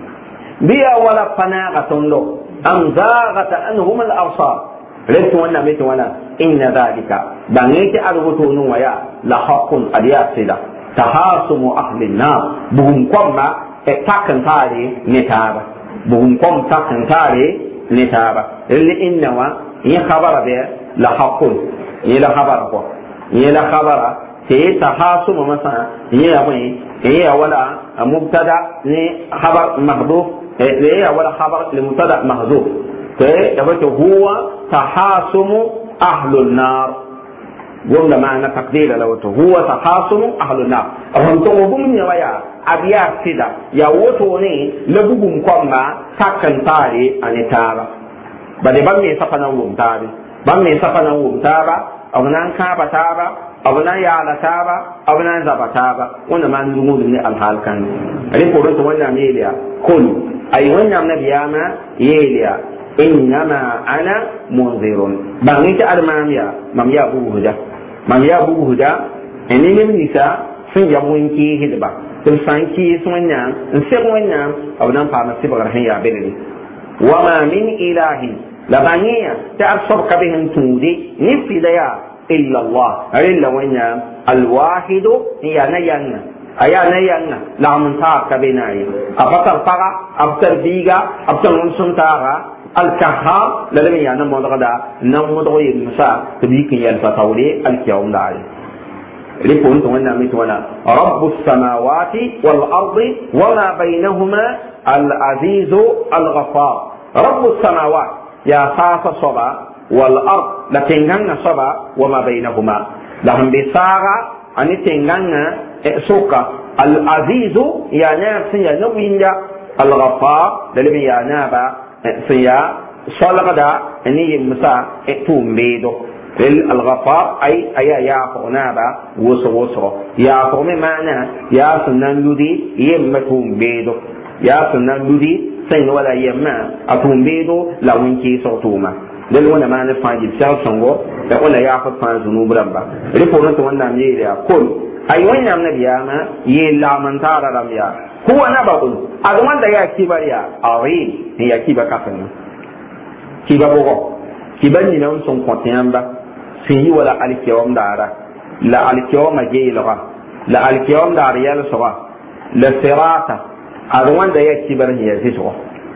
bɩ yaa wala pa naaga tõndo am zaagat anhum l absar rẽd tɩ wẽnnaam tɩ wãna inna dhalika bãngẽ tɩ ad wotoonẽ wã yaa la haqun ad yaa sɩda tahasumu ahli nnar bugum kɔmba tak n taare ne taaba bugum kɔm tak n taare ne taaba rẽl inna wã yẽ khabara bɩ la haqun yẽ la khabara kɔ yẽ la khabara tɩ ye tahasuma masã yẽ ya bõe yẽ ya wala mubtada ne khabar mahduf yẽ ya wala khabar le mubtada mahduf tɩ ya bɩ tɩ huwa tahasumu ahlu nnar gomda maana takdira la woto huwa tahasumu ahlu nar hon to bum ne waya abiya sida ya woto ne la bugum komba takkan tare ani tara bade ban me sapana wum tare ban me sapana wum tara awnan ka bataba awnan ya la taba awnan zaba taba wanda man dungu ne alhal kan ali ko to wannan meliya kul ay wannan nabiyama yeliya innama ana munzirun bangi ta almamiya mam ya bu huda mam ya bu huda eni nem nisa sun ya mun ki hidba tun san ki sun nya in se wanya awnan fa masiba rahin ya belni wama min ilahi la bangiya ta asab kabihim tudi ni fidaya illa allah illa wanya alwahid ya nayanna aya nayanna la mun ta kabinai abatar faga abtar biga abtar mun sun taga الكهار لم يعني مضغدا نمضغ يمسا تبيك يلفتولي الكيوم داري لكنت وانا متونا رب السماوات والأرض وما بينهما العزيز الغفار رب السماوات يا خاص صبا والأرض لتنغن صبا وما بينهما لهم بساغة أن تنغن سوكا العزيز يا ناس يا نوين الغفار لم يعنابا سيا صلغدا اني يمسا تومبيدو الغفار اي يا فنابا وسو يا قوم معنا يا سنن لودي يم تومبيدو يا سنن لودي سين ولا يم اتومبيدو لا وينكي صوتوما دل وانا ما نفاجي سال سونغو da wala ya fa fa zunub ramba riporo to wannan ne ya kul ai wannan nabi ya ma yi lamantara ramya huwa nabun azman da ya kibariya awin ni ya kiba kafin kiba bogo kiba ni nan son kontiyamba sin yi wala alkiyam dara la alkiyam majilwa la alkiyam dara ya sawa la sirata azman da ya kibariya ya ziso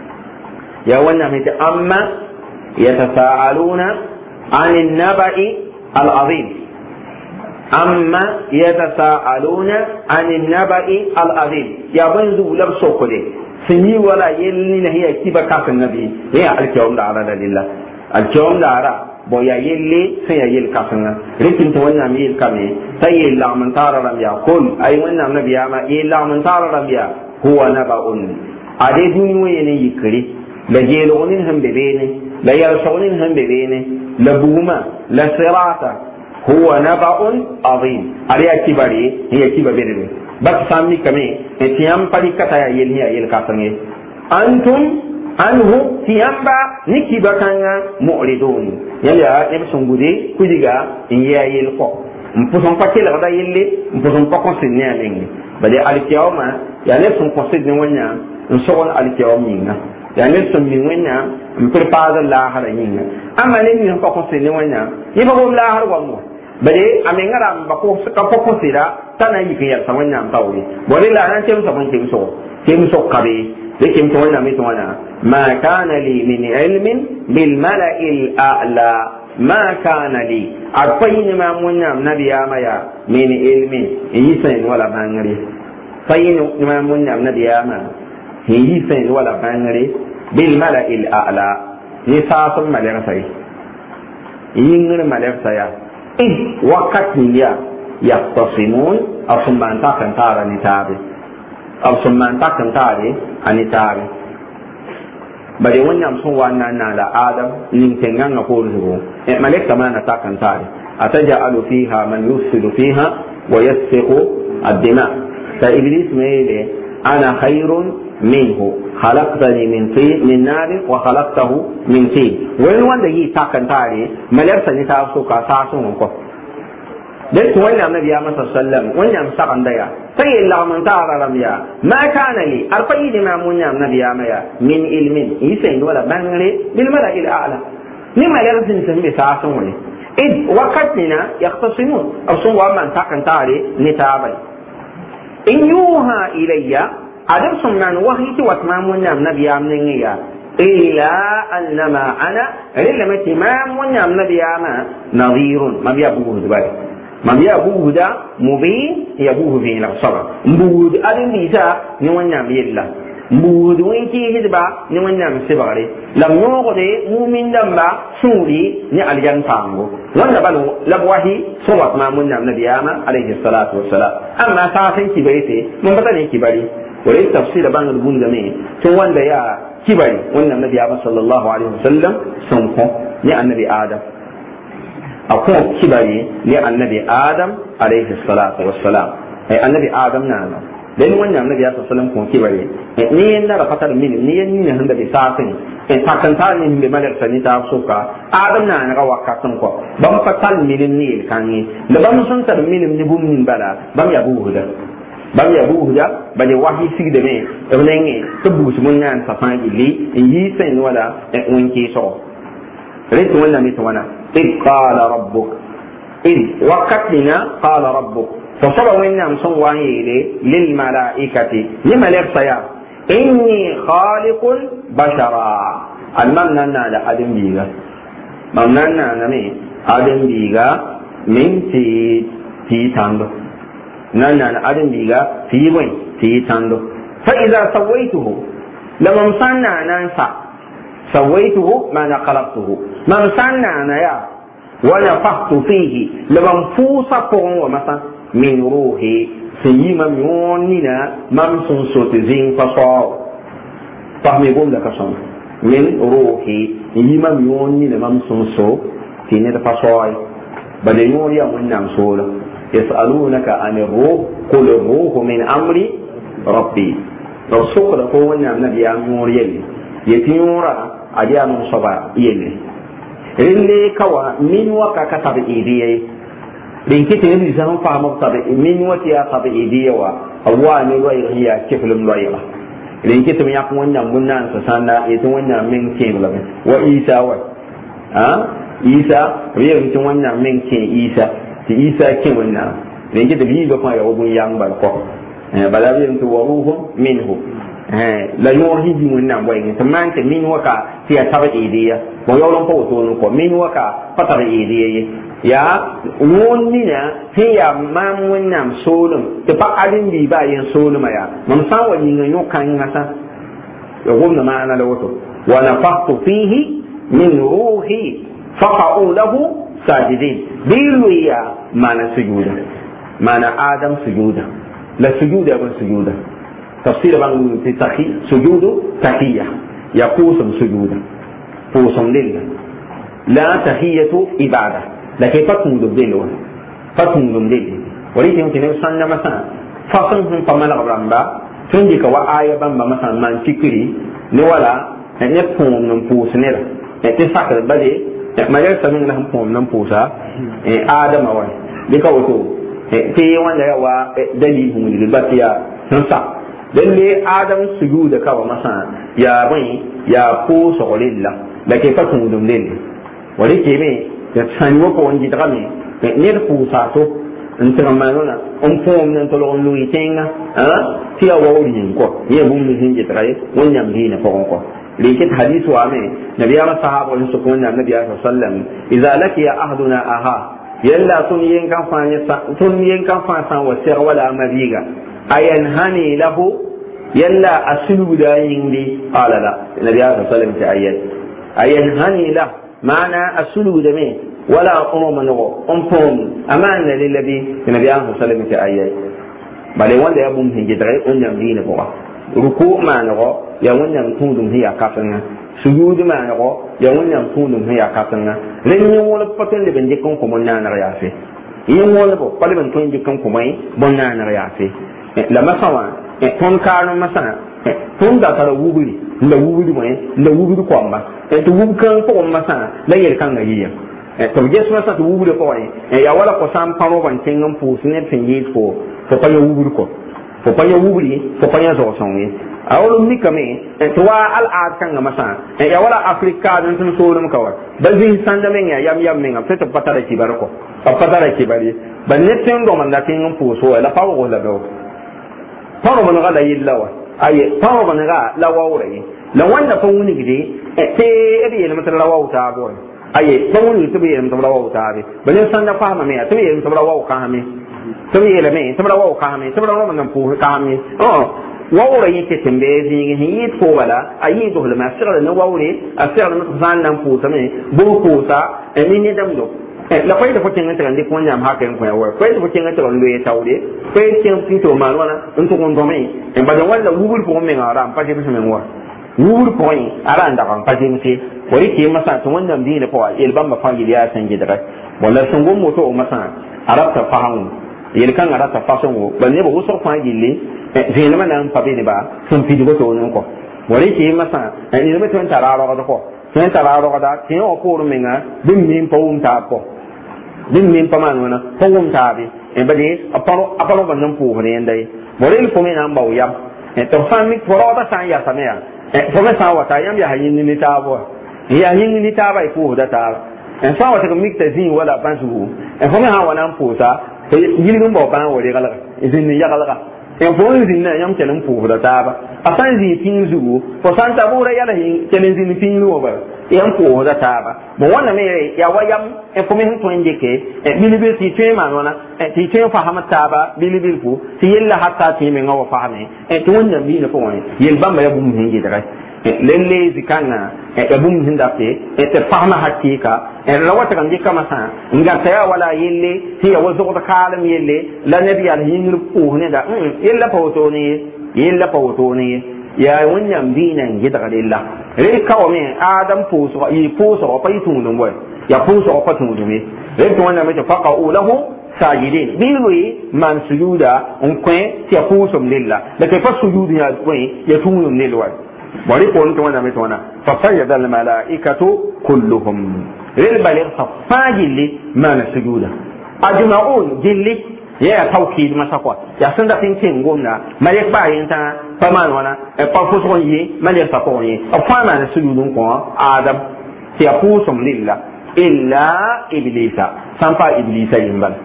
ya wannan mai amma yatasaaluna عن النبأ العظيم أما يتساءلون عن النبأ العظيم يا بنزو لبسو كده سني ولا يلي هي كيبا كاف النبي هي الكيوم دارا لله الكيوم دارا بويا يلي سيا يل كافنا لكن تونا ميل كامي تي لا من تارا رميا كل أي ونا النبي ما يلا من تارا رميا هو نبأ أدي دنيا ينيكري لجيلونين هم ببيني لا يرسونين هم ببيني لبوما لصراطا هو نبأ عظيم عليها كباري هي كبار بيري بس سامي كمي تيام پاري كتا يل هي يل كاسنگي انتم عنه تيام با نكيبا كان معرضون يلا يبسون غودي كوديغا يا يل كو مپوسون پاكي لا دا يلي مپوسون پاكو سينيا لينغي بدي الكيوما يا لسون كوسيد نوانيا نسون الكيوم ينا ya ne sun min wanya in prepare la har yin amma ne min ko ko sene wanya yi ba la har wanno bare amengara ba ko ka ko sira tana yi ke yar wanya tawri bore la nan tem sa tem so kabe de kim to wanya mi to wanya ma kana li min ilmin bil mala'il a'la ما كان لي أرفين ما من النبي آميا من علم يسين ولا بانغري فين ما من النبي آميا يسين ولا بانغري بالملأ الأعلى يساس ملك سي ينغر ملك سيا إذ وقت يا يختصمون أصمان تاكن تارا نتابي أصمان تاكن تاري أنتابي bari wannan sun wannan na da adam nin tengan na ko zuwa malaika ma na takan tare atajalu fiha man yufsidu fiha wa yasfiku ad-dima fa iblis mele ana khairun minhu khalaqtani min nar wa khalaqtahu min tin wani wanda yi takan tare malaika ne ta so ka sa sun ko dan ko wannan annabi ya masa sallam wannan sakan daya sai Allah man ta'ala ramiya ma kana li arfa'i ma munya annabi ya maya min ilmin isa wala bangare bil mala'il a'la ni malaikatun sun bi sa sun wani id waqatina yaqtasimun asun wa man takan tare ni tabai in yuha ilayya adam sunnan wahyi wa munya annabi ya manya illa annama ana illa mati ma munya annabi ya ma nadhirun ma biya bugu dubai mam ya buuda mubin ya buuhu bi la saba buud adin bisa ni wanya yella buud winki hidba ni wanya sibare lam yogode mu'min damba suri ni aljan tango wanda balu labwahi sawat ma mun nabiyama alayhi salatu wassalam amma ta san kibaite mun bata ne kibari wala tafsir ban rubun da me tun wanda ya kibari wannan nabiyama sallallahu alaihi wasallam sun ko ni annabi adam أكون كبري للنبي آدم عليه الصلاة والسلام أي النبي آدم نعم لأن وين النبي صلى الله عليه وسلم كون كبري نين نرى فتر من نين هند بساتين إن تكن تاني بملك سنيتا سوكا آدم نعم روا كاتنكو بام فتر من النيل كاني لبام سنتر من نبوم من بلا بام يبوه ده bam ya buhuda bale wahi sigde me ebnenge tubus munyan safan ili yi sen wala wonki so ريت ولا ميت وانا إذ قال ربك إذ وقتنا قال ربك فصبر وإنا مصوى للملائكة لما ليبصيا إني خالق بشرا الممنى على آدم بيغا ممنى على آدم بيغا من تي تاندو نانا على آدم بيغا تي تاندو فإذا سويته لما مصنع ننسى سويته ما خلقته من صنع يا ونفخت فيه لمن فوس قوم ومثلا من روحي سيما يوننا ممسن صوت زين فصار فهم يقول لك صنع من روحي يما يوننا ممسن صوت تيني فصار بل يوني ونعم صولا يسألونك عن الروح قل الروح من أمر ربي لو سوق لقوة ونعم نبي أمور يلي يتيورا أجا من صبا يلي رلي كوا من وكا كتب إيديه لين كتير نزهم فهم كتب من وتيا كتب إيديه وأوان الوير هي كفل الوير لين كتير يقوون نمنا سسانا يتوون من كين لبن وإيسا إيسا ويرتوون من كين إيسا إيسا كين ونا لين كتير بيجوا يوم يوم بالقو بلا بيرتو وروح منه la yorhi di mun nan wayin to man te min waka ti ya tabe idiya bo yo lon ko to ko min waka patare idiya ya wonni na ti ya man mun nan solum to pa adin bi ba yin soluma ya mun san wani ne yo kan ngata yo gumna ma ana da wato wa nafaqtu fihi min ruhi faqa'u lahu sajidin biluya mana sujuda mana adam sujuda la sujuda wa sujuda تفسير بان في تحي سجود تحية يقوسم سجودا قوسم لله لا تحية إبادة لكن فتنود بدلوه فتنود بدلوه ولكن يمكن أن يصنع مثلا فصنهم فما لغرنبا تنجيك وآية بانبا مثلا من تكري نولا نفهم ننفوس نرى تساكر بدي ما يرسى من لهم فهم ننفوسا آدم أول لكوتو تيوان لأوا دليل من البطيئة ننسى lalle adam sujuda ka wa masa ya bai ya ko so lilla da ke fa kun dum lille wali ke me ya tsani wo ko ngi daga me ne fu sa to ntira manona on fo on to lo lu itenga ti ya wo ri ko ye bum ni hinje trai wonyam dina ko ko لكن حديث وامي نبي الله صحابه يسكون النبي صلى الله عليه وسلم إذا لقي أحدنا أها يلا تنين كان فانسان وسير ولا مبيغا أينهني له يلا أسلو داين لي قال لا النبي صلى الله عليه وسلم تأيد أينهني له معنى أسلو دمي ولا أقوم نغو أمفهم أمان للذي النبي صلى الله عليه وسلم تأيد بل ولا يبوم هنجدري أنيم دين بغا ركوع ما نغو يوانيم تودم هي كافنا سجود ما نغو يوانيم تودم هي كافنا لن يولا فتن لبن جيكم كمنا نغيافي يولا بو قلبن تون جيكم كمي بنا نغيافي لما سوا تون كارن مسنا tun da tara wubiri la wubiri mo la wubiri ko amma to wub kan ko masa la yer kan ga yiya to jesu masa to wubiri ko ya wala ko sam pano ban tengam pu sine tingi ko to pa wubiri ko to pa wubiri to pa ya zo songi awlo mi kame to wa al ad kan ga masa ya wala afrika dan tun so dum kawai bazin sanda men ya yam men afta to patara ki barako patara ki bari ban ne tin do man da tengam pu so la pa wo la do pano man ga la yillawa aye tawo banaga la wawre la wanda fa wuni gide te ebe yele mata la wawta bo aye fa wuni te be yele mata la wawta be bale sanda fa ma me te be yele mata la waw ka me te be yele me te la waw ka me te la no man pu ka me oh wawre yake tembe zingi hi to wala ayi do le ma sira na wawre asira na zan nan pu ta me bo ko ta e ni ne dam do la kwai da fakin ngata ndi ko nyam haka en ko ya wa kwai da fakin ngata ndo ye tawde kwai kin fito ma wana nto ko ndo me en ba da wala wubul ko me ngara am paje bisme ngwa wubul ko yi ara anda kan paje mti wari ke masa to wannan bi ne ko el bamba fangi ya san gidara wala sun go moto o masa arabta fahamu yel kan arabta fahamu ba ne ba usur fangi le zena mana pabe ne ba sun fidi go to non ko wari ke masa ni ne ton tararo ko sun tararo da ke o ko rumenga bin min pawum ta ko din min paman wana pawum tabi e bade apalo banan pu hore ndai morel ko me nan baw yam e to fami foro ba san ya samea e fo me sa wata yam ya hayin ni tabo ya yin ni taba ko da ta e sa wata ko mikta zin wala bansu e fo me ha wana pu ta e yilgun bo ban wore kala e zin ni ya kala e fo zin na yam kelen pu da taba asan zin tin zugo fo san tabu ra yala hin kelen zin tin wo ba yan ko da taba mo wannan me ya wayam e ko min to indike e bilibil ti te ma nona e ti te fa hamata ba bilibil fu ti yella hatta ti me ngawa fahame e to wannan bi ne ko woni yel bamba ya bum hingi daga lelle zikana e bum hinda te e te fahma hakika e rawata kan dika masa ngar ta wala yelle ti ya wazo ko kalam yelle la nabi al hingi ko ne da yella pawto ne ya wannan dinan gida lilla re kawo me adam puso yi puso ko pai tunun boy ya puso ko patun me re to wannan me faqau lahu sajidin bilwi man sujuda on kwen ti puso lilla da ke fa sujudu ya kwen ya tunun lilla bari ko on to wannan me to wannan fa sajada al malaikatu kulluhum re balir fa fajili man sujuda ajma'un jilli ya tawkid masakwa ya sanda tin gomna male ba yin ta faman wana e pa fuso yi male sakon yi afana na sujudun ko adam ya fusum lillah illa iblisa sampa iblisa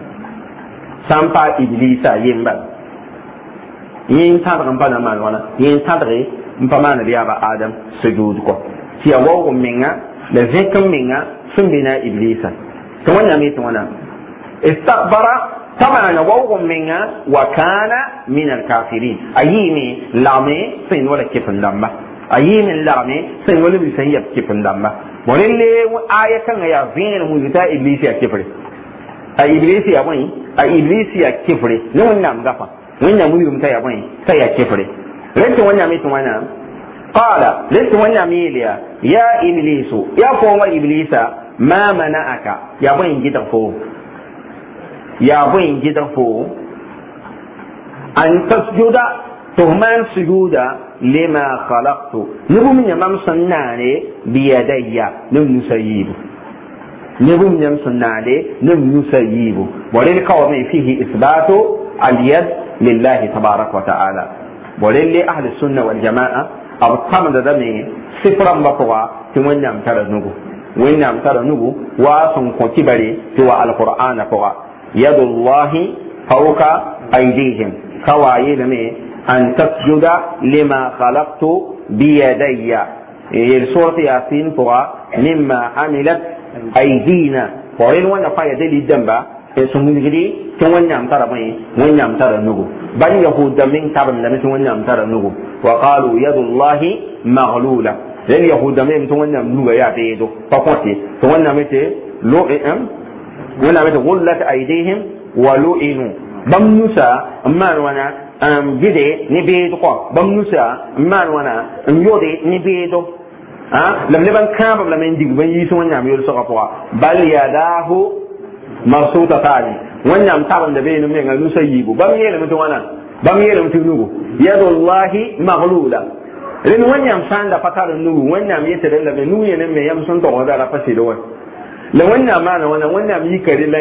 yimbal yin ta ran bana man wana yin ta dare mpamana biya ba adam sujud ko ti ya wawo minga da zekan minga sun bina iblisa to wannan me to wannan istakbara طبعا ووغم منها وكان من الكافرين أيمي لامي سين ولا كيف اللامة أيمي لامي سين ولا بيسيب كيف اللامة ولله آية كان يا فين الموجودة إبليس يا كفر إبليس يا وين إبليس يا كفر نون نام غفا وين نام ويوم تيا وين تيا كفر لنت وين نامي توانا قال لنت وين نامي يا إبليس يا قوم إبليس ما منعك يا وين جدا فوق ya bun gidan fo an tasjuda to man sujuda lima khalaqtu nubum yamam sunnane bi yadayya num nusayibu nubum yam sunnane num nusayibu walil qawmi fihi isbatu al yad lillahi tabarak wa ta'ala walil ahli sunna wal jamaa aw tamda dami sifran baqwa tiwanyam tara nugu wa sun ko kibare tiwa al qur'ana qwa يد الله فوق أيديهم كواي لمي أن تسجد لما خلقت بيدي سورة ياسين فوا مما عملت أيدينا وين وانا فايا دليل دمبا سمجري تون نام ترى مين وين نام ترى نجو بل يهود من ترى لم تون نام ترى نجو وقالوا يد الله مغلولة لأن يهود من تون نام نجو يا بيدو فقطي تون نام لو إم ولا مت غلت أيديهم ولؤنوا بمنوسا ما وانا جدي نبيدو بمنوسا ما وانا يودي نبيدو لم نبان كام لم يندق من يسون نعم يرسل قطوع بل يداه مبسوطة تاني ونعم تابن دبين من المسيب بم يلم توانا بم يلم تنوه يد الله مغلولة لأن ونعم سان فتار النوه ونعم يتدل من نوه ينمي يمسون تغضى لفسدوه لو ونعم معنا ونعم يكر الله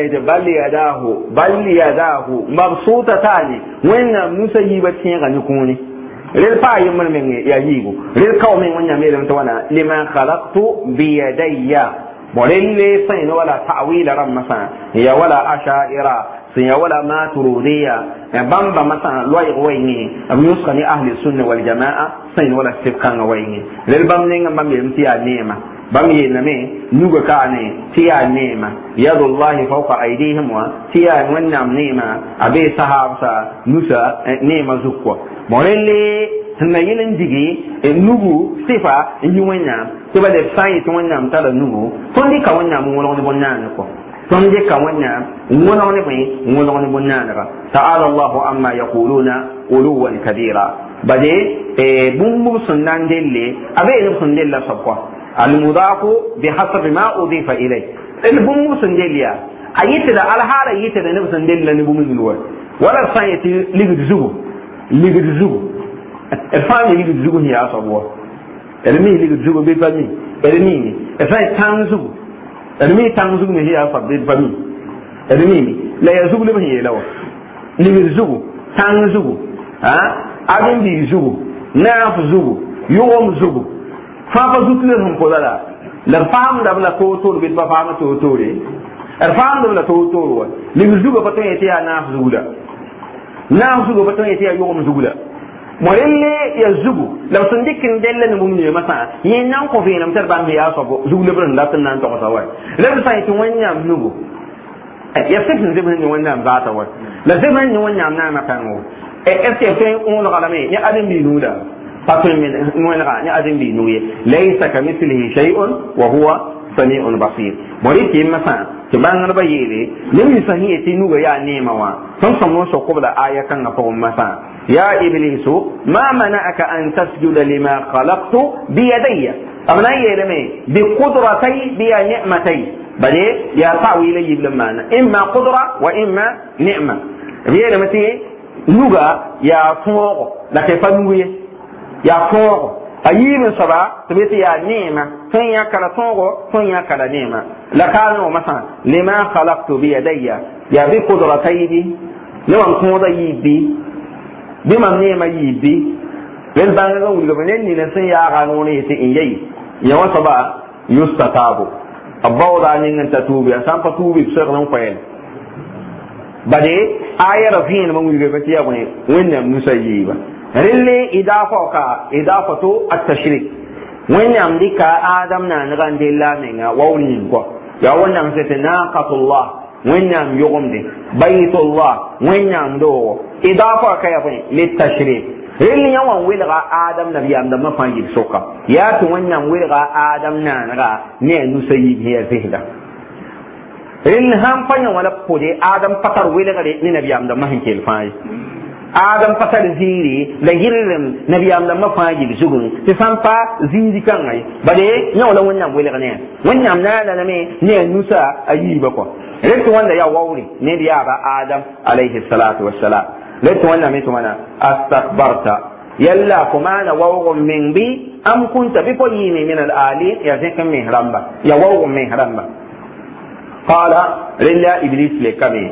بل يداه مبسوطة تاني ونعم مسيب تيغا نكوني للفاي من يجيبه للقوم من يميل متوانا لما خلقت بيدي وللي سين ولا تعويل رمسا هي ولا أشائرة سين ولا ما ترودية بامبا مثلا لوي غويني يسخني أهل السنة والجماعة سين ولا استبقان غويني للبامنين بامبا يمتيا نيمة بامي نمي نوغا كاني تيا نيمة يد الله فوق أيديهم وتيا ونعم نيمة أبي صحابة نسا نيمة زكوة morele na yelen digi nugu sifa yuwenya to ba de sai to wanya mtala nugu tondi ka wanya mu wona bonnana ko tondi ka wanya wona ne bonnana ka ta'ala Allah amma yaquluna uluwan kabira bade bumbu sunnan delle abe ne sunnella sabwa al mudafu bi hasab ma udifa ilay el bumbu sunnelia ayita da al hala yita da ne sunnella ne bumu nulwa wala sai ti ligid zugu fami ligid zugu ni asabwa elmi ligid zugu be fami elmi tan zugu ni ya asab be fami elmi la ya zugu le ni lawa ligid zugu tan zugu adin bi zugu naaf zugu yom zugu fa zugu le hum ko la fam da la ko to be ba fam to re fam da la to ligid zugu ba to yati ya naaf zugu da naam zugo baton yati ayo zugula morelle ya zugu la sundikin delle ne mumni masa yin nan ko fe nam tarba mi ya sabo zugule bran la tan nan to ko sawai la sai tun wanyam nugo ya sifin zibin ni wannan ba ta wai la zibin ni wannan na makango este fe on lo kala me ya adin bi nuda patun min no la ya adin bi nuye laysa kamithlihi shay'un wa huwa sami'un basir moriti masa to bangar bayire nimi sahiyati nuga ya nema wa son son so ko da aya kan na fa masa ya iblisu ma mana'aka an tasjuda lima khalaqtu bi yadayya amna yeleme bi qudratai bi ni'matai bale ya tawila yiblan mana imma qudra wa imma ni'ma yeleme ti nuga ya foro la ke fanuye ya foro ayimin saba tibiti ya nema tun ya kala tongo tun ya kala nema la kana masa lima khalaqtu bi yadayya ya bi qudratayni yawan ko da yibi bi man nema yibi len banga wuli gaben ni ne sun ya ga no ne ti inyi ya wasa ba yustatabu abawda ni nganta tubi san fa tubi sai ran fayel bade ayara fin man wuli gaben ya wani wannan musayiba rille idafatu at-tashrik wannan dika adam na ngan dilla menga wawlin ko ya wannan sai naqatullah wannan yugumde baytullah wannan do idafa kaya fa lit-tashrik rille yawan wilga adam nabi amda mafangi soka ya to wannan wilga adam na naga ne nusayi ya zihda rille han fanyan wala pode adam fatar wilga ni nabi amda mahankel fai adam fatar ziri la yirin nabiyam da mafaji zugun ti sampa ziri kan ai bade nyaw la wannan wele ne wannan na me ne nusa ayiba ko reto wanda ya wawri ne biya ba adam alaihi salatu wassalam reto wannan me to mana astakbarta yalla kuma na wawgun min bi am kunta bi qoyini min al ali ya zakan min ramba ya wawgun min ramba qala lillahi iblis lekabi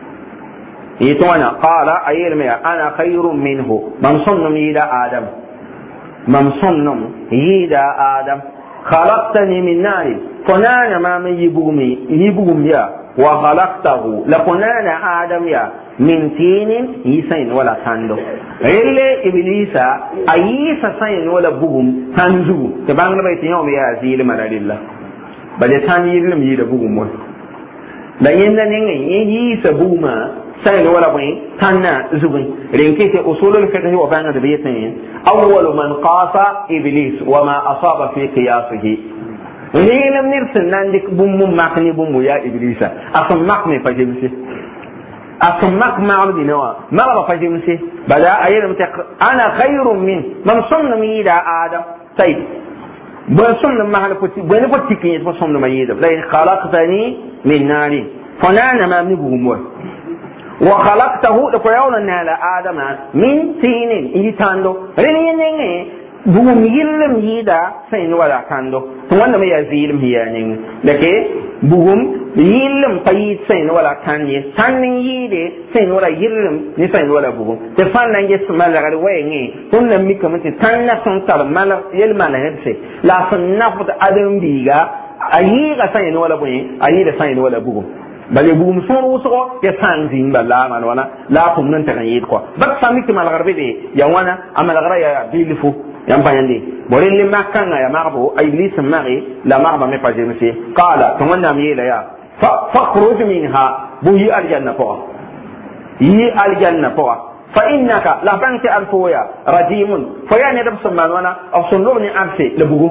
يتوانا قال أيرمي أنا خير منه من صنم يدا آدم من صنم يدا آدم خلقتني من نار كنانا ما من يبومي يا وخلقته لكنانا آدم يا min tinin yisain wala tando rele iblisa ayisa sain wala bugum tanju te bangna bay tin yawmi ya zil malalilla bale tan yilim yi da bugum mo da yenda ne yi sa buma sain wala bay tanna zubin renke te usulul fiqh wa bangna da bayin awwal man qasa iblis wa ma asaba fi qiyasihi yilim nirsin nan dik bum makni bum ya iblisa afam makni fajimsi أصمك ما عبدي نوا ما رأى فجمسي بلا أيضا أنا خير من صمنا ميدا آدم طيب بصمنا ما هلا فتي بين فتيكين بصمنا ميدا لكن خلقتني من نار فنانا ما منبهم وخلقته لقيونا على آدم من تين يتاندو رنين بوم يلم يدا سين ولا كاندو وانا ما يزيلم هي يعني لكن بوم يلم قيد سين ولا كاني سان يدي سين ولا يلم نسين ولا بوم تفان نجي سمال على ويني كنا ميكم تانا سنتر مال يلم على هذا لا سنفط أدم بيجا أيها سين ولا بوم أيها سين ولا بوم bale bugum soro soro ya sanzin balla man wana la kum nan ta yid ko bak samik mal garbe de ya wana amal gara ya bilifu yam payande borin li makkan ya marbo iblis mari la marba me pa jemse qala to wanda mi la ya fakhruj minha buhi aljanna fa yi aljanna fa fa innaka la banti alfoya rajimun fa ya ne dab samman wana aw sunurni amsi le bugum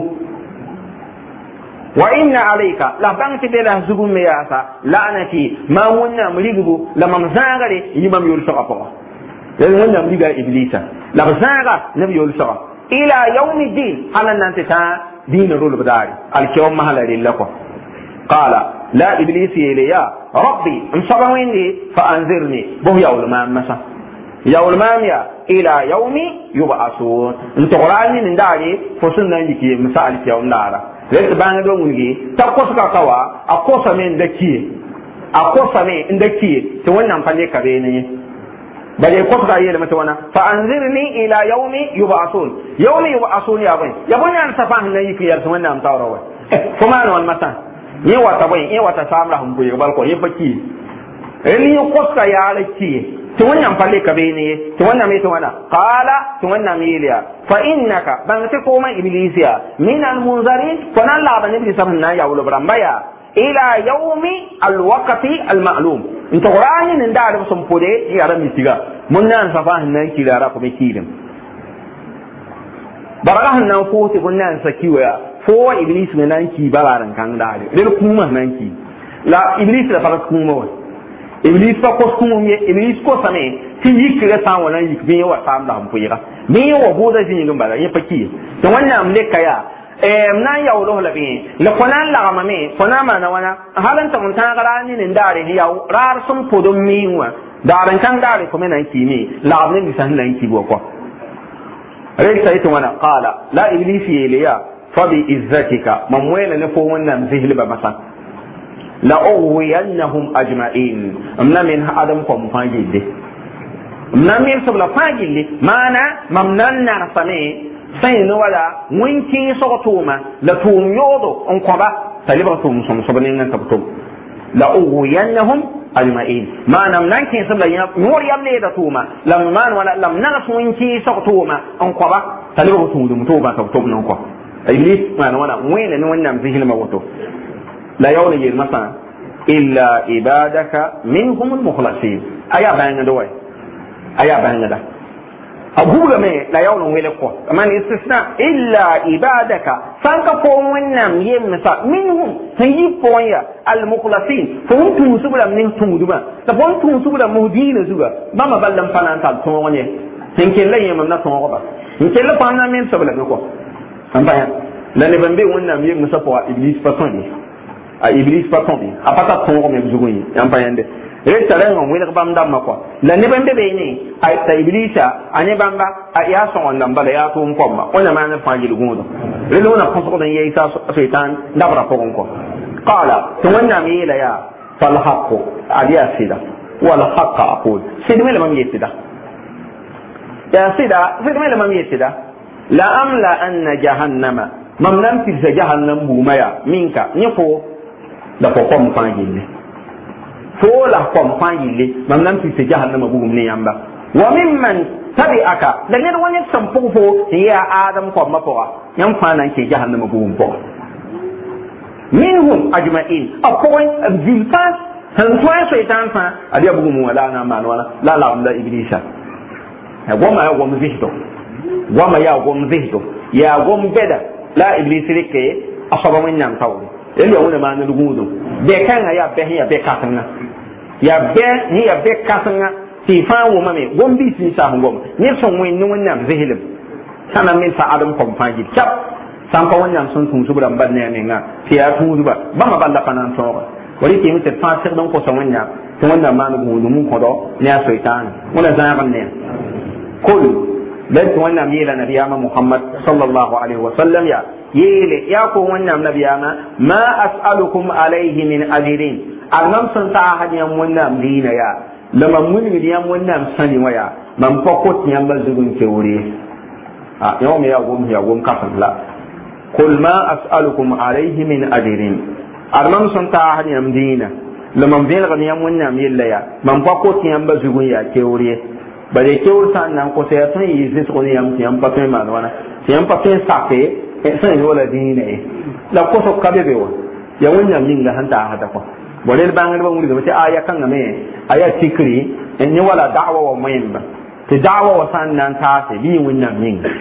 وإن عليك لا بانك بلا زغم ياسا لعنتي ما ونا مريغو لما مزاغري يمم يلسق فوق لأن ونا مريغا إبليسا لا مزاغا نبي يلسق إلى يوم الدين على أن أنت دين الرول بداري الكيوم مهلا لله قال لا إبليس إليا ربي انصروا لي فأنذرني به يوم ما مسا يوم ما إلى يوم يبعثون انت قراني من داري فسنة يكي مسألة يوم دارا rete banga do ngi ta koska kawa akosa men ndaki to wannan fa ne kabe ne bale koska yele mata wana fa anzirni ila yawmi yub'asun ya bai ya bunya safan ne yiki yar to wannan tawrawa kuma non mata ni wata bai wata samra hum buye balko ye faki eli koska ya laki to wannan fa ne kabe ne to wannan mai to wana qala to wannan miliya fa innaka ban ta koma iblisiya min al munzarin kana la ban iblis sabna ya wala brambaya ila yawmi al waqti al ma'lum in to qur'ani nin da da sun fode ya ran mitiga mun nan safahin nan kirara ko mikidin barahan nan ko ti mun nan sakiwa fo iblis nan ki bararan kan da dai kuma nan ki la iblis da fara kuma iblis fa ko kuma iblis ko same ti yikre san wannan yikbe wa sam da hampuira me wa boda jin ngam bala ya faki to wannan amle kaya nan ya wulo labi la konan la gamame kona mana wana halan ta mun ta garani nin dare ya rar sun podo miwa daran kan dare ko menan kimi la abne ni san nan ki bo ko rai sai to wana qala la iblis yeliya fa bi izzatika mamwela ne fo wannan zihli ba masa la ughwiyannahum ajma'in amna min adam ko mufangide amna min sabla fangide mana mamnan nar sane sayin wala winki sokotuma la tum yodo on koba taliba tum som sobanin nan tabtum la ughwiyannahum ajma'in mana nan kin sabla ya nur yamle da tuma lam man wala lam nas winki sokotuma on koba taliba tum dum to ba tabtum nan ko iblis mana wala wena ne wannan zihil mawoto لا يولي مثلا إلا عبادك منهم المخلصين أيا بان دوي أيا بان ده أقول ما لا يولي ويلكو أمان استثناء إلا عبادك فانك فومنام يمسا منهم هيبويا المخلصين فهم تنسبلا من تنودما فهم تنسبلا مهدين زوجا ما بلن فنان تنوانيه تنكين لا يمنا تنوغبا تنكين لا فانا من سبلا نكو أمبايا لا نبنبي ونام يمسا فوا إبليس فصني a iblis pa tombi a pata tongo me zugunyi yan payande reta ren on wele bam dam makwa la ne bande be ni ay ta iblisa ane bamba a ya so on damba la ya to on komma ona ma na fangi lugundo le lona ko ko den yeisa shaytan dabra ko on ko qala to wanna mi la ya fal haqqu aliya sida wal haqqa aqul sida mele mam yesida ya sida mele mam yesida la amla anna jahannama mamnam fi jahannam bumaya minka nyiko da ko kom fangille fola kom fa yille mam nam ti se jahannama bugum ne yamba wa mimman tabi'aka da ne wani sampu fo ya adam kom ma poa yam fa nan ke jahannama bugum po minhum ajma'in akoy abdilfa han toy shaytan fa adiya bugum wala na man wala la iblisa ya goma zihto goma ya gom zihto ya gom beda la iblis rike asaba min nam tawli ele ya wona man lugudo be kan ya be kasanga ya be kasanga ti fa wo mame gom bi si sa gom ni son wen ni wonnam zihilim sana min sa adam kom faji chap san ko wonnam sun tun subra mbad ne menga ti ya tun ba ma balla panan to wari ti mi te fa sir don ko son wonnam to wonnam man lugudo mun ko do ne a shaytan wala zaaban ne kul dan to wonnam yela nabiyama muhammad sallallahu alaihi wasallam ya yele ya ko wannan nabiyama ma as'alukum alaihi min ajrin annam sun ta hadiyan wannan dina ya lama mun diyan wannan sani waya man fakot nyam bazugun ke wuri a yau me ya gom kafan la kul ma as'alukum alaihi min ajrin annam sun ta hadiyan dina lama bin ganiyam wannan yella ya man fakot nyam bazugun ya ke wuri bare ke wursan nan ko sai tun yi zis ko yam yam patay man wana yam patay safe sai wala dina la ko so kabe be wa ya wannan min ga hanta hada ko bolel bangal ba muri ga aya kan me aya tikri en ni wala da'wa wa mayimba te da'wa wa san nan ta se bi wannan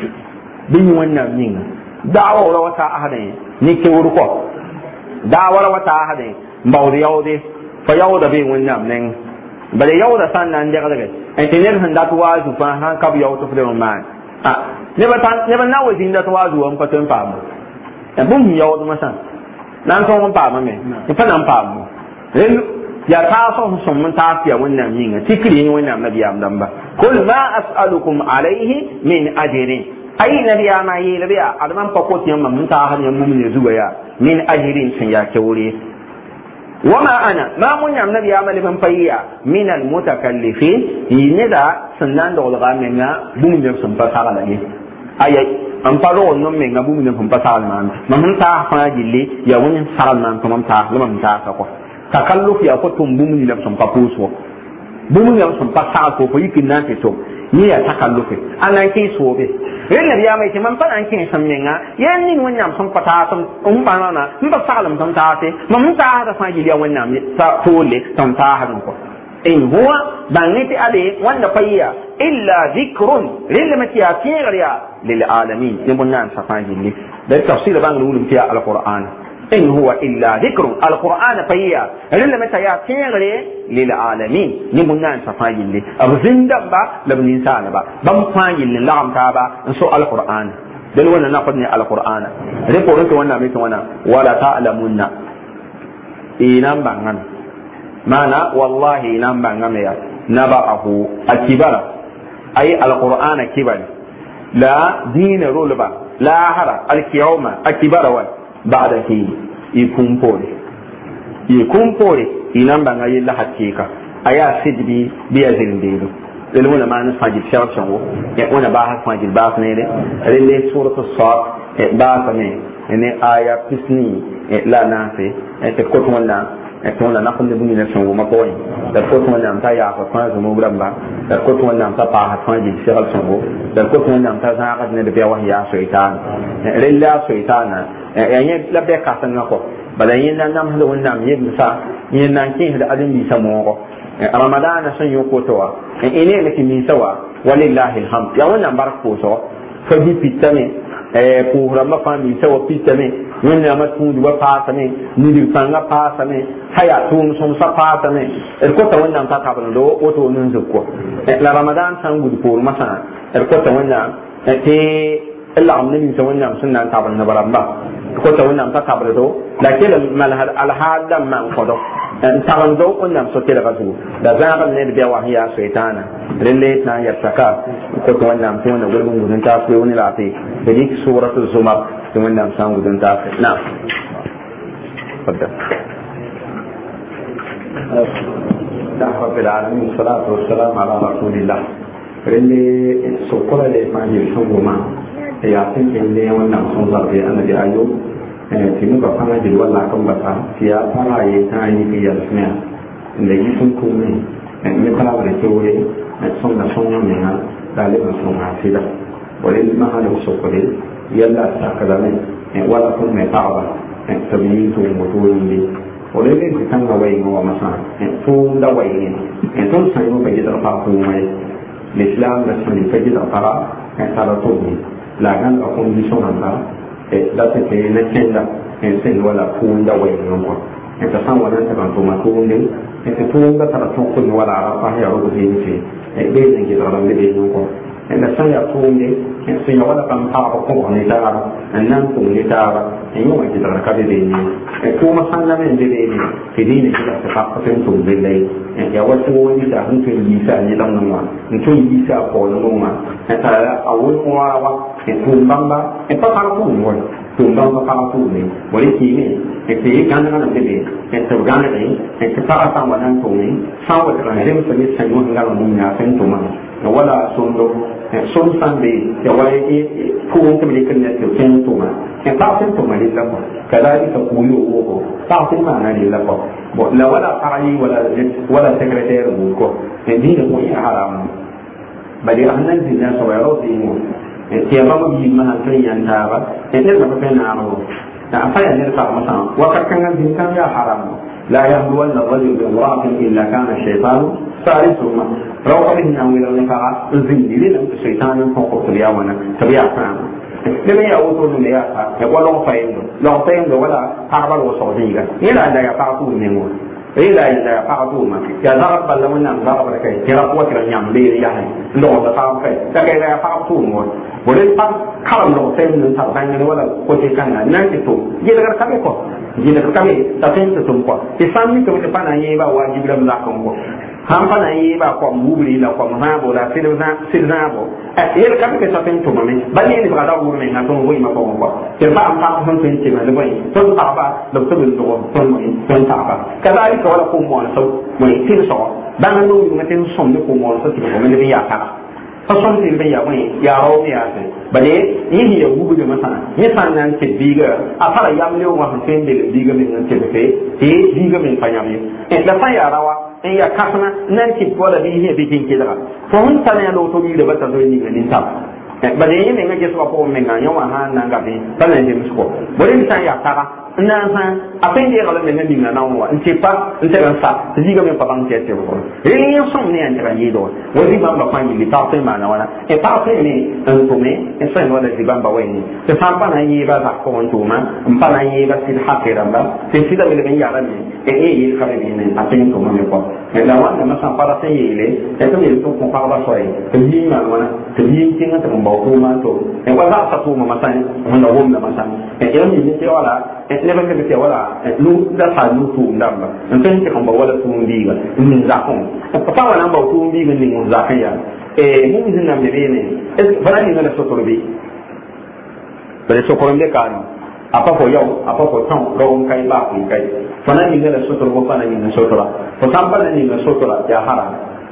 min da'wa wala wata ahada ni ke wuru ko da'wa wala wata ahada mbawdi yawde fa yawda bi wannan nen bare yawda san nan daga en tenen handa to wazu fa han kab yawto fere man ne ba na wajin da tawazu an fatan famu e bun yawo duma san nan ton pa ma me e fa nan pa mu ren ya ta so so mun ta fiya wannan yin tikri ni wannan nabi am dan ba kul ma as'alukum alaihi min ajrin ai nabi ma yi nabi alman fa ko tiyan mun ta har yan mun ne zuwa ya min ajrin sun ya keure wama ana ma mun yam nabi amali ban fayya min al mutakallifin yinida sannan da wal gamena bum ne sun fa sala ne ayai an faro wannan me ngabu ne sun fa sala man mun ta fa gille ya wani sala man to ta lamam ta ka ko takalluf ya ko tum bum ne sun fa puso bum ne sun fa sala ko ko yikin nan to ni ya takalluf anan kin so be ren nabi mai ce man fa an kin san menga yan nin wannan sun fata sun ba na mun ba salam sun ta ce mun ta da fa gille wannan ta tole sun ta hadin ko in huwa bangiti ale wanda fayya illa dhikrun rilmati yakiriya lil alamin ibn nan safahili da tafsir bang lulum fi alquran in huwa illa dhikrun alquran fayya rilmati yakiriya lil alamin ibn nan safahili abzinda ba labnin sana ba ban fayil lam ta ba so alquran dan wannan na fadni alquran report wannan mai wannan wala ta'lamunna inan bangan mana wallahi nan ba ngame ya naba'ahu akibara ay alqur'ana kibari la dina rulba la hara alkiyama akibara wa ba'da hi ikumpore inan ba ngayi la hakika aya sidbi biya zindiru lelmuna ma nan fajil sharsango ya wana ba har fajil ba ne de rele suratul sad ba same ne aya pisni la nafe te ko wala ton la nakon de buni son ma ko da ko ton nam ta ya ko fa zo mo bramba da ko ton nam ta pa ha ton ji siral son go da ko ton nam ta za ka ne de biya wahya shaytan rilla shaytan ya yin la be ka san ko bala yin nan nam hado nam yin sa yin nan kin da adin bi samo ko ramadan san yo ko to wa ine ne ki min sawa walillahi alhamd ya wannan barko so fa bi pitame pour rama fa mi sawa pitame wanda ma tun duba fata ne ni di fanga fata ne haya tun son sa fata ne ko ta wannan ta ka bando o to nun zukko la ramadan san gudu pour masa ko ta wannan te illa amni ta wannan sunna ta bando baramba ko ta wannan ta ka bando la ke mal al hadam man kodo ta bando wannan so ke da kasu da zaban ne da wahiya shaytana lalle na ya saka ko ta wannan sai wannan gurbin gudun ta ko wani lafi da dik suratul zumar ثم نعم سامو دون تافه نعم تفضل رب العالمين والصلاة والسلام على رسول الله اللي سوكولا لي فانجي سوغوما ياسين اللي ونعم سنظر في النبي أيوب تنوك فانجي ولا كم بطا فيا فلا يتاني في يسمع le yi sun kuma ne kala da teore son da son ya mai ha dalilin son ha sida wale ma ha da so ko de yalla ta kada ne wala kun mai ta'aba tabiyin to mutu ne wale ne kan ga wai go masa to da wai ne to sai mu bai da fa ko mai l'islam la sun bai da fara ta da to ne la gan a condition anda da te ne kenda sai wala kun da wai ne ko ta san wannan ta ban to ma ko ne tun da tara tun kun wala fa ya ro de ni be ne ke da ran de ni ko da san ya tun ne sai ya wala kan ta ko ne da nan tun ne da ne yo ke da ka de ni ko ma san na men de ni ke ni ne da ta ka tun tun de le ya wasu wani da hun tun yi sa ni dan nan ma tun yi sa ko no ma ta a wani wa wa tun bamba pa ka ko ni wani tun bamba ka ko ni wani ki ne ke kan na de ni to ga ne ke ta ta wa nan to ni sa wa da ne mu sai sai mu ga mu nya san to ma wala sun do sun san de ya wai ko ko ne kan ne to san to ma ke ta san to ma ni la ko kada ni ka ku yo ko ta san ma na ni la ko la wala qari wala secrétaire bu ko ne ni ko ya haram bali annan din na so ya ro di mu ke ba mu bi ma han kan yan ta ba ne ma fa na ro ta fa ya ne ta ma sa wa ka kan din kan ya haram لا يهلون الرجل بامرأة إلا كان الشيطان ثالثهما لو قلت أن ولا نفع الزين لنا الشيطان فوق اليوم تبيع فهم لما يأوتون ليأتى يقول لو فهم ولا أعبر وصعديك إلا أن يفعطون منه إلا إذا يفعطون يا ضرب بل من أن ضرب لك يرى وكرا يعمل يعني لو تفعل فيه لكن لا يفعطون ولذلك كلام لو فهم من تفعل ولا قلت كان ناكتو يلغر كبيركو jina kame ta tin ta tum ko ti sammi ko te pana yi ba wajib lam la ko ko ham pana yi ba ko mubri la ko ma bo la silna bo yer kam ke ta tin to mame ba ni ni ba da wur me na to wo ma ko ko te ba am ta ko tin ti ma le boy to ta ba lo to bil to to mo to ta ba kada ri ko wala ko mo so mo tin so ba na no ni tin so ni ko mo so ti ko me le ya ta façon tin be ya mo ya ro ni ya se ba de yi ya gubu de masana ni san nan ke biga a fara yam le wa tin de biga min nan ke fe te biga min fa yam e la fa ya rawa e ya kasana nan ke ko da bi he bi tin ke da fo hun tan ya lo to bi de ba ta do ni ni ta ba de yi ne ke so ko men ga yawa ha nan ga bi ba ne de musko bo de san ya ta nan san a pen de ga men ni na na wa in ce pa in ce ran sa biga min pa ban ke te ko ri so ne an ra yi do wo di ba ba fa ni ta fe ma na wa e ta fe ni an ko me e sai no da di ban ba wa ni te fa pa na yi ba za ko on to ma pa na yi ba sil ha ke ran ba te si da me ben ya ra ni e yi ka ni ne a pen to ma me ko e la wa na sa pa ra se yi le e to me to ko pa ba so e te yi ma wa na te yi kin ta ko ba ko ma to e wa za sa to ma sa ni na wo na ma sa e ni ni te wala ne ba ke wala lu da sa lu tu ndamba en fen ke ko wala tu ndiga min za ko pa wala ba tu ndiga ni mun za kan ya mu min na me ne fara ni na so ko bi bare so ko mbe kan apa ko yo apa ko tan ro kai ba ko kai fana ni na so ko fana ni na so to la ko samba ni na so to la ya haram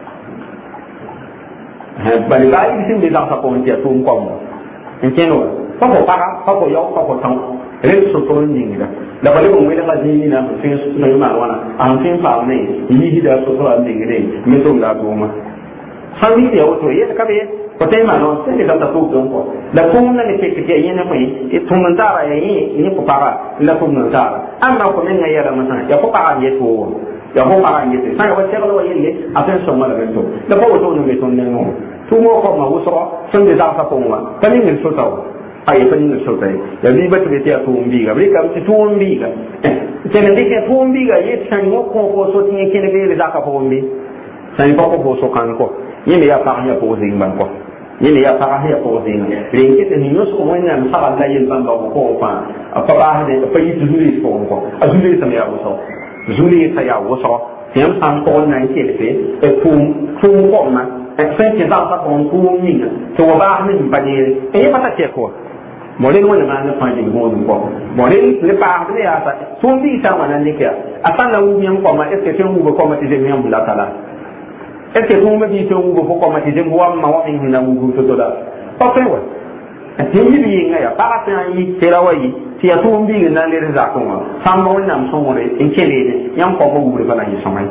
bare ba ni sin de za sa ko ni ya tu ko mo en keno pa ko yo pa ko tan ren so to ni da la bale ko wela ga ni na fin so ma wana an fin fa ne yi da so to an ni ne me to la do ma san ni ya wato ye ka be ko te ma no se da ta to ko la ko na ne ke ke yin ne mai e to mun da ra yi ni ko para la ko mun da amma ko men ya ra ma san ya ko para ye to ya ko para ye te sai wa se ko ye le a sen so ma la to la ko to no me to ne no tu mo ko ma wo so san de da ta ko ma ta ni ne so ta ai fa ni so tai ya bi ba te ya tumbi ga bi ka ti tumbi ga te ne dike tumbi ga ye san mo ko so ti ke ne be za ka tumbi san ko so kan ko ni ne ya pa ya ko zin ban ko ni ne ya pa ya ko zin rin ke te ni no so mo nya sa ba la yin ban ba ko fa apa ba ne fa yi zuri ko ko azuri sa ya wo so zuri sa ya wo so yam san ko nan ke le e tum ko ma e san ke za ka ko tum ni to ba ne ba ni e pa ta ke ko molen wala ma na fa ni mo dum ko molen le pa ne ya ta tun bi ta wana ne ke asan la wu mi ko ma est ce que wu ko ma ti de mi am la tala est ce que wu ma bi to wu ko ma ti de wa ma wa mi na wu to da pa fe wa ti yi bi nga ya pa ta yi te la wa yi ti ya tun bi na le za ko ma sam mo na so mo le en ke le yam ko mo wu le ba na yi so mai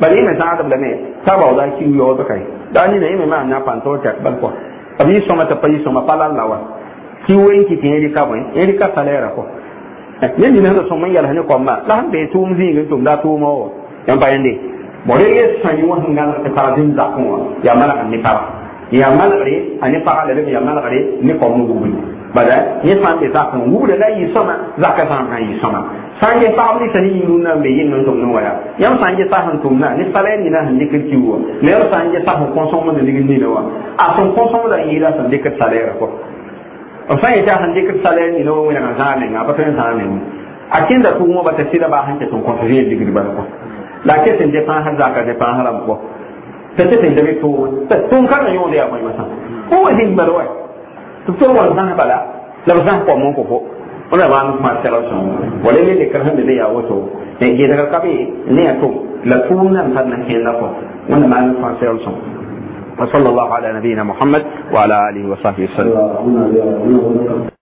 bari me ta da blame ta ba da ki yo to kai da ni ne me ma na pan to ta bal ko abi so mata pai so ma pala lawa ki wen ki tin ri ka bon ri ka salera ko ne ni na so man yala ne ko ma la be tum zi ngi tum da tu mo yan pa yande bore ye sanyi wa ngana ta ta din za ko ya mala kan ni pa ya mala re ani pa le ya mala re ni ko mu bu bada ni fa be za ko wu de la yi so ma za ka sa ma yi so ma sanje pa ni tani yi nuna be yin non tum no ya yan sanje sa han tum na ni sale ni na han de ki wo le sanje sa ho konsom mo de ni ne wa a son konsom da yi la san de ka salera ko o sai ta han de ka salera ni no mo na za ne nga pa fen sa ne akin da tu mo ba ta sida ba han ta ton ko fe de ba ko la ke sen de pa har za ka de pa haram ko ta te sen de be to ta tun kan yo de ya mai masa ko wa din ba wa tu to wa zan ba la zan ko mo ko ona ba mu ma tsara so wala ne kan han de ya wato ne ge daga kabe ne to la tunan tan nan ke na ko ona ma mu ma tsara so wa sallallahu ala nabiyina muhammad wa ala alihi wa sahbihi sallam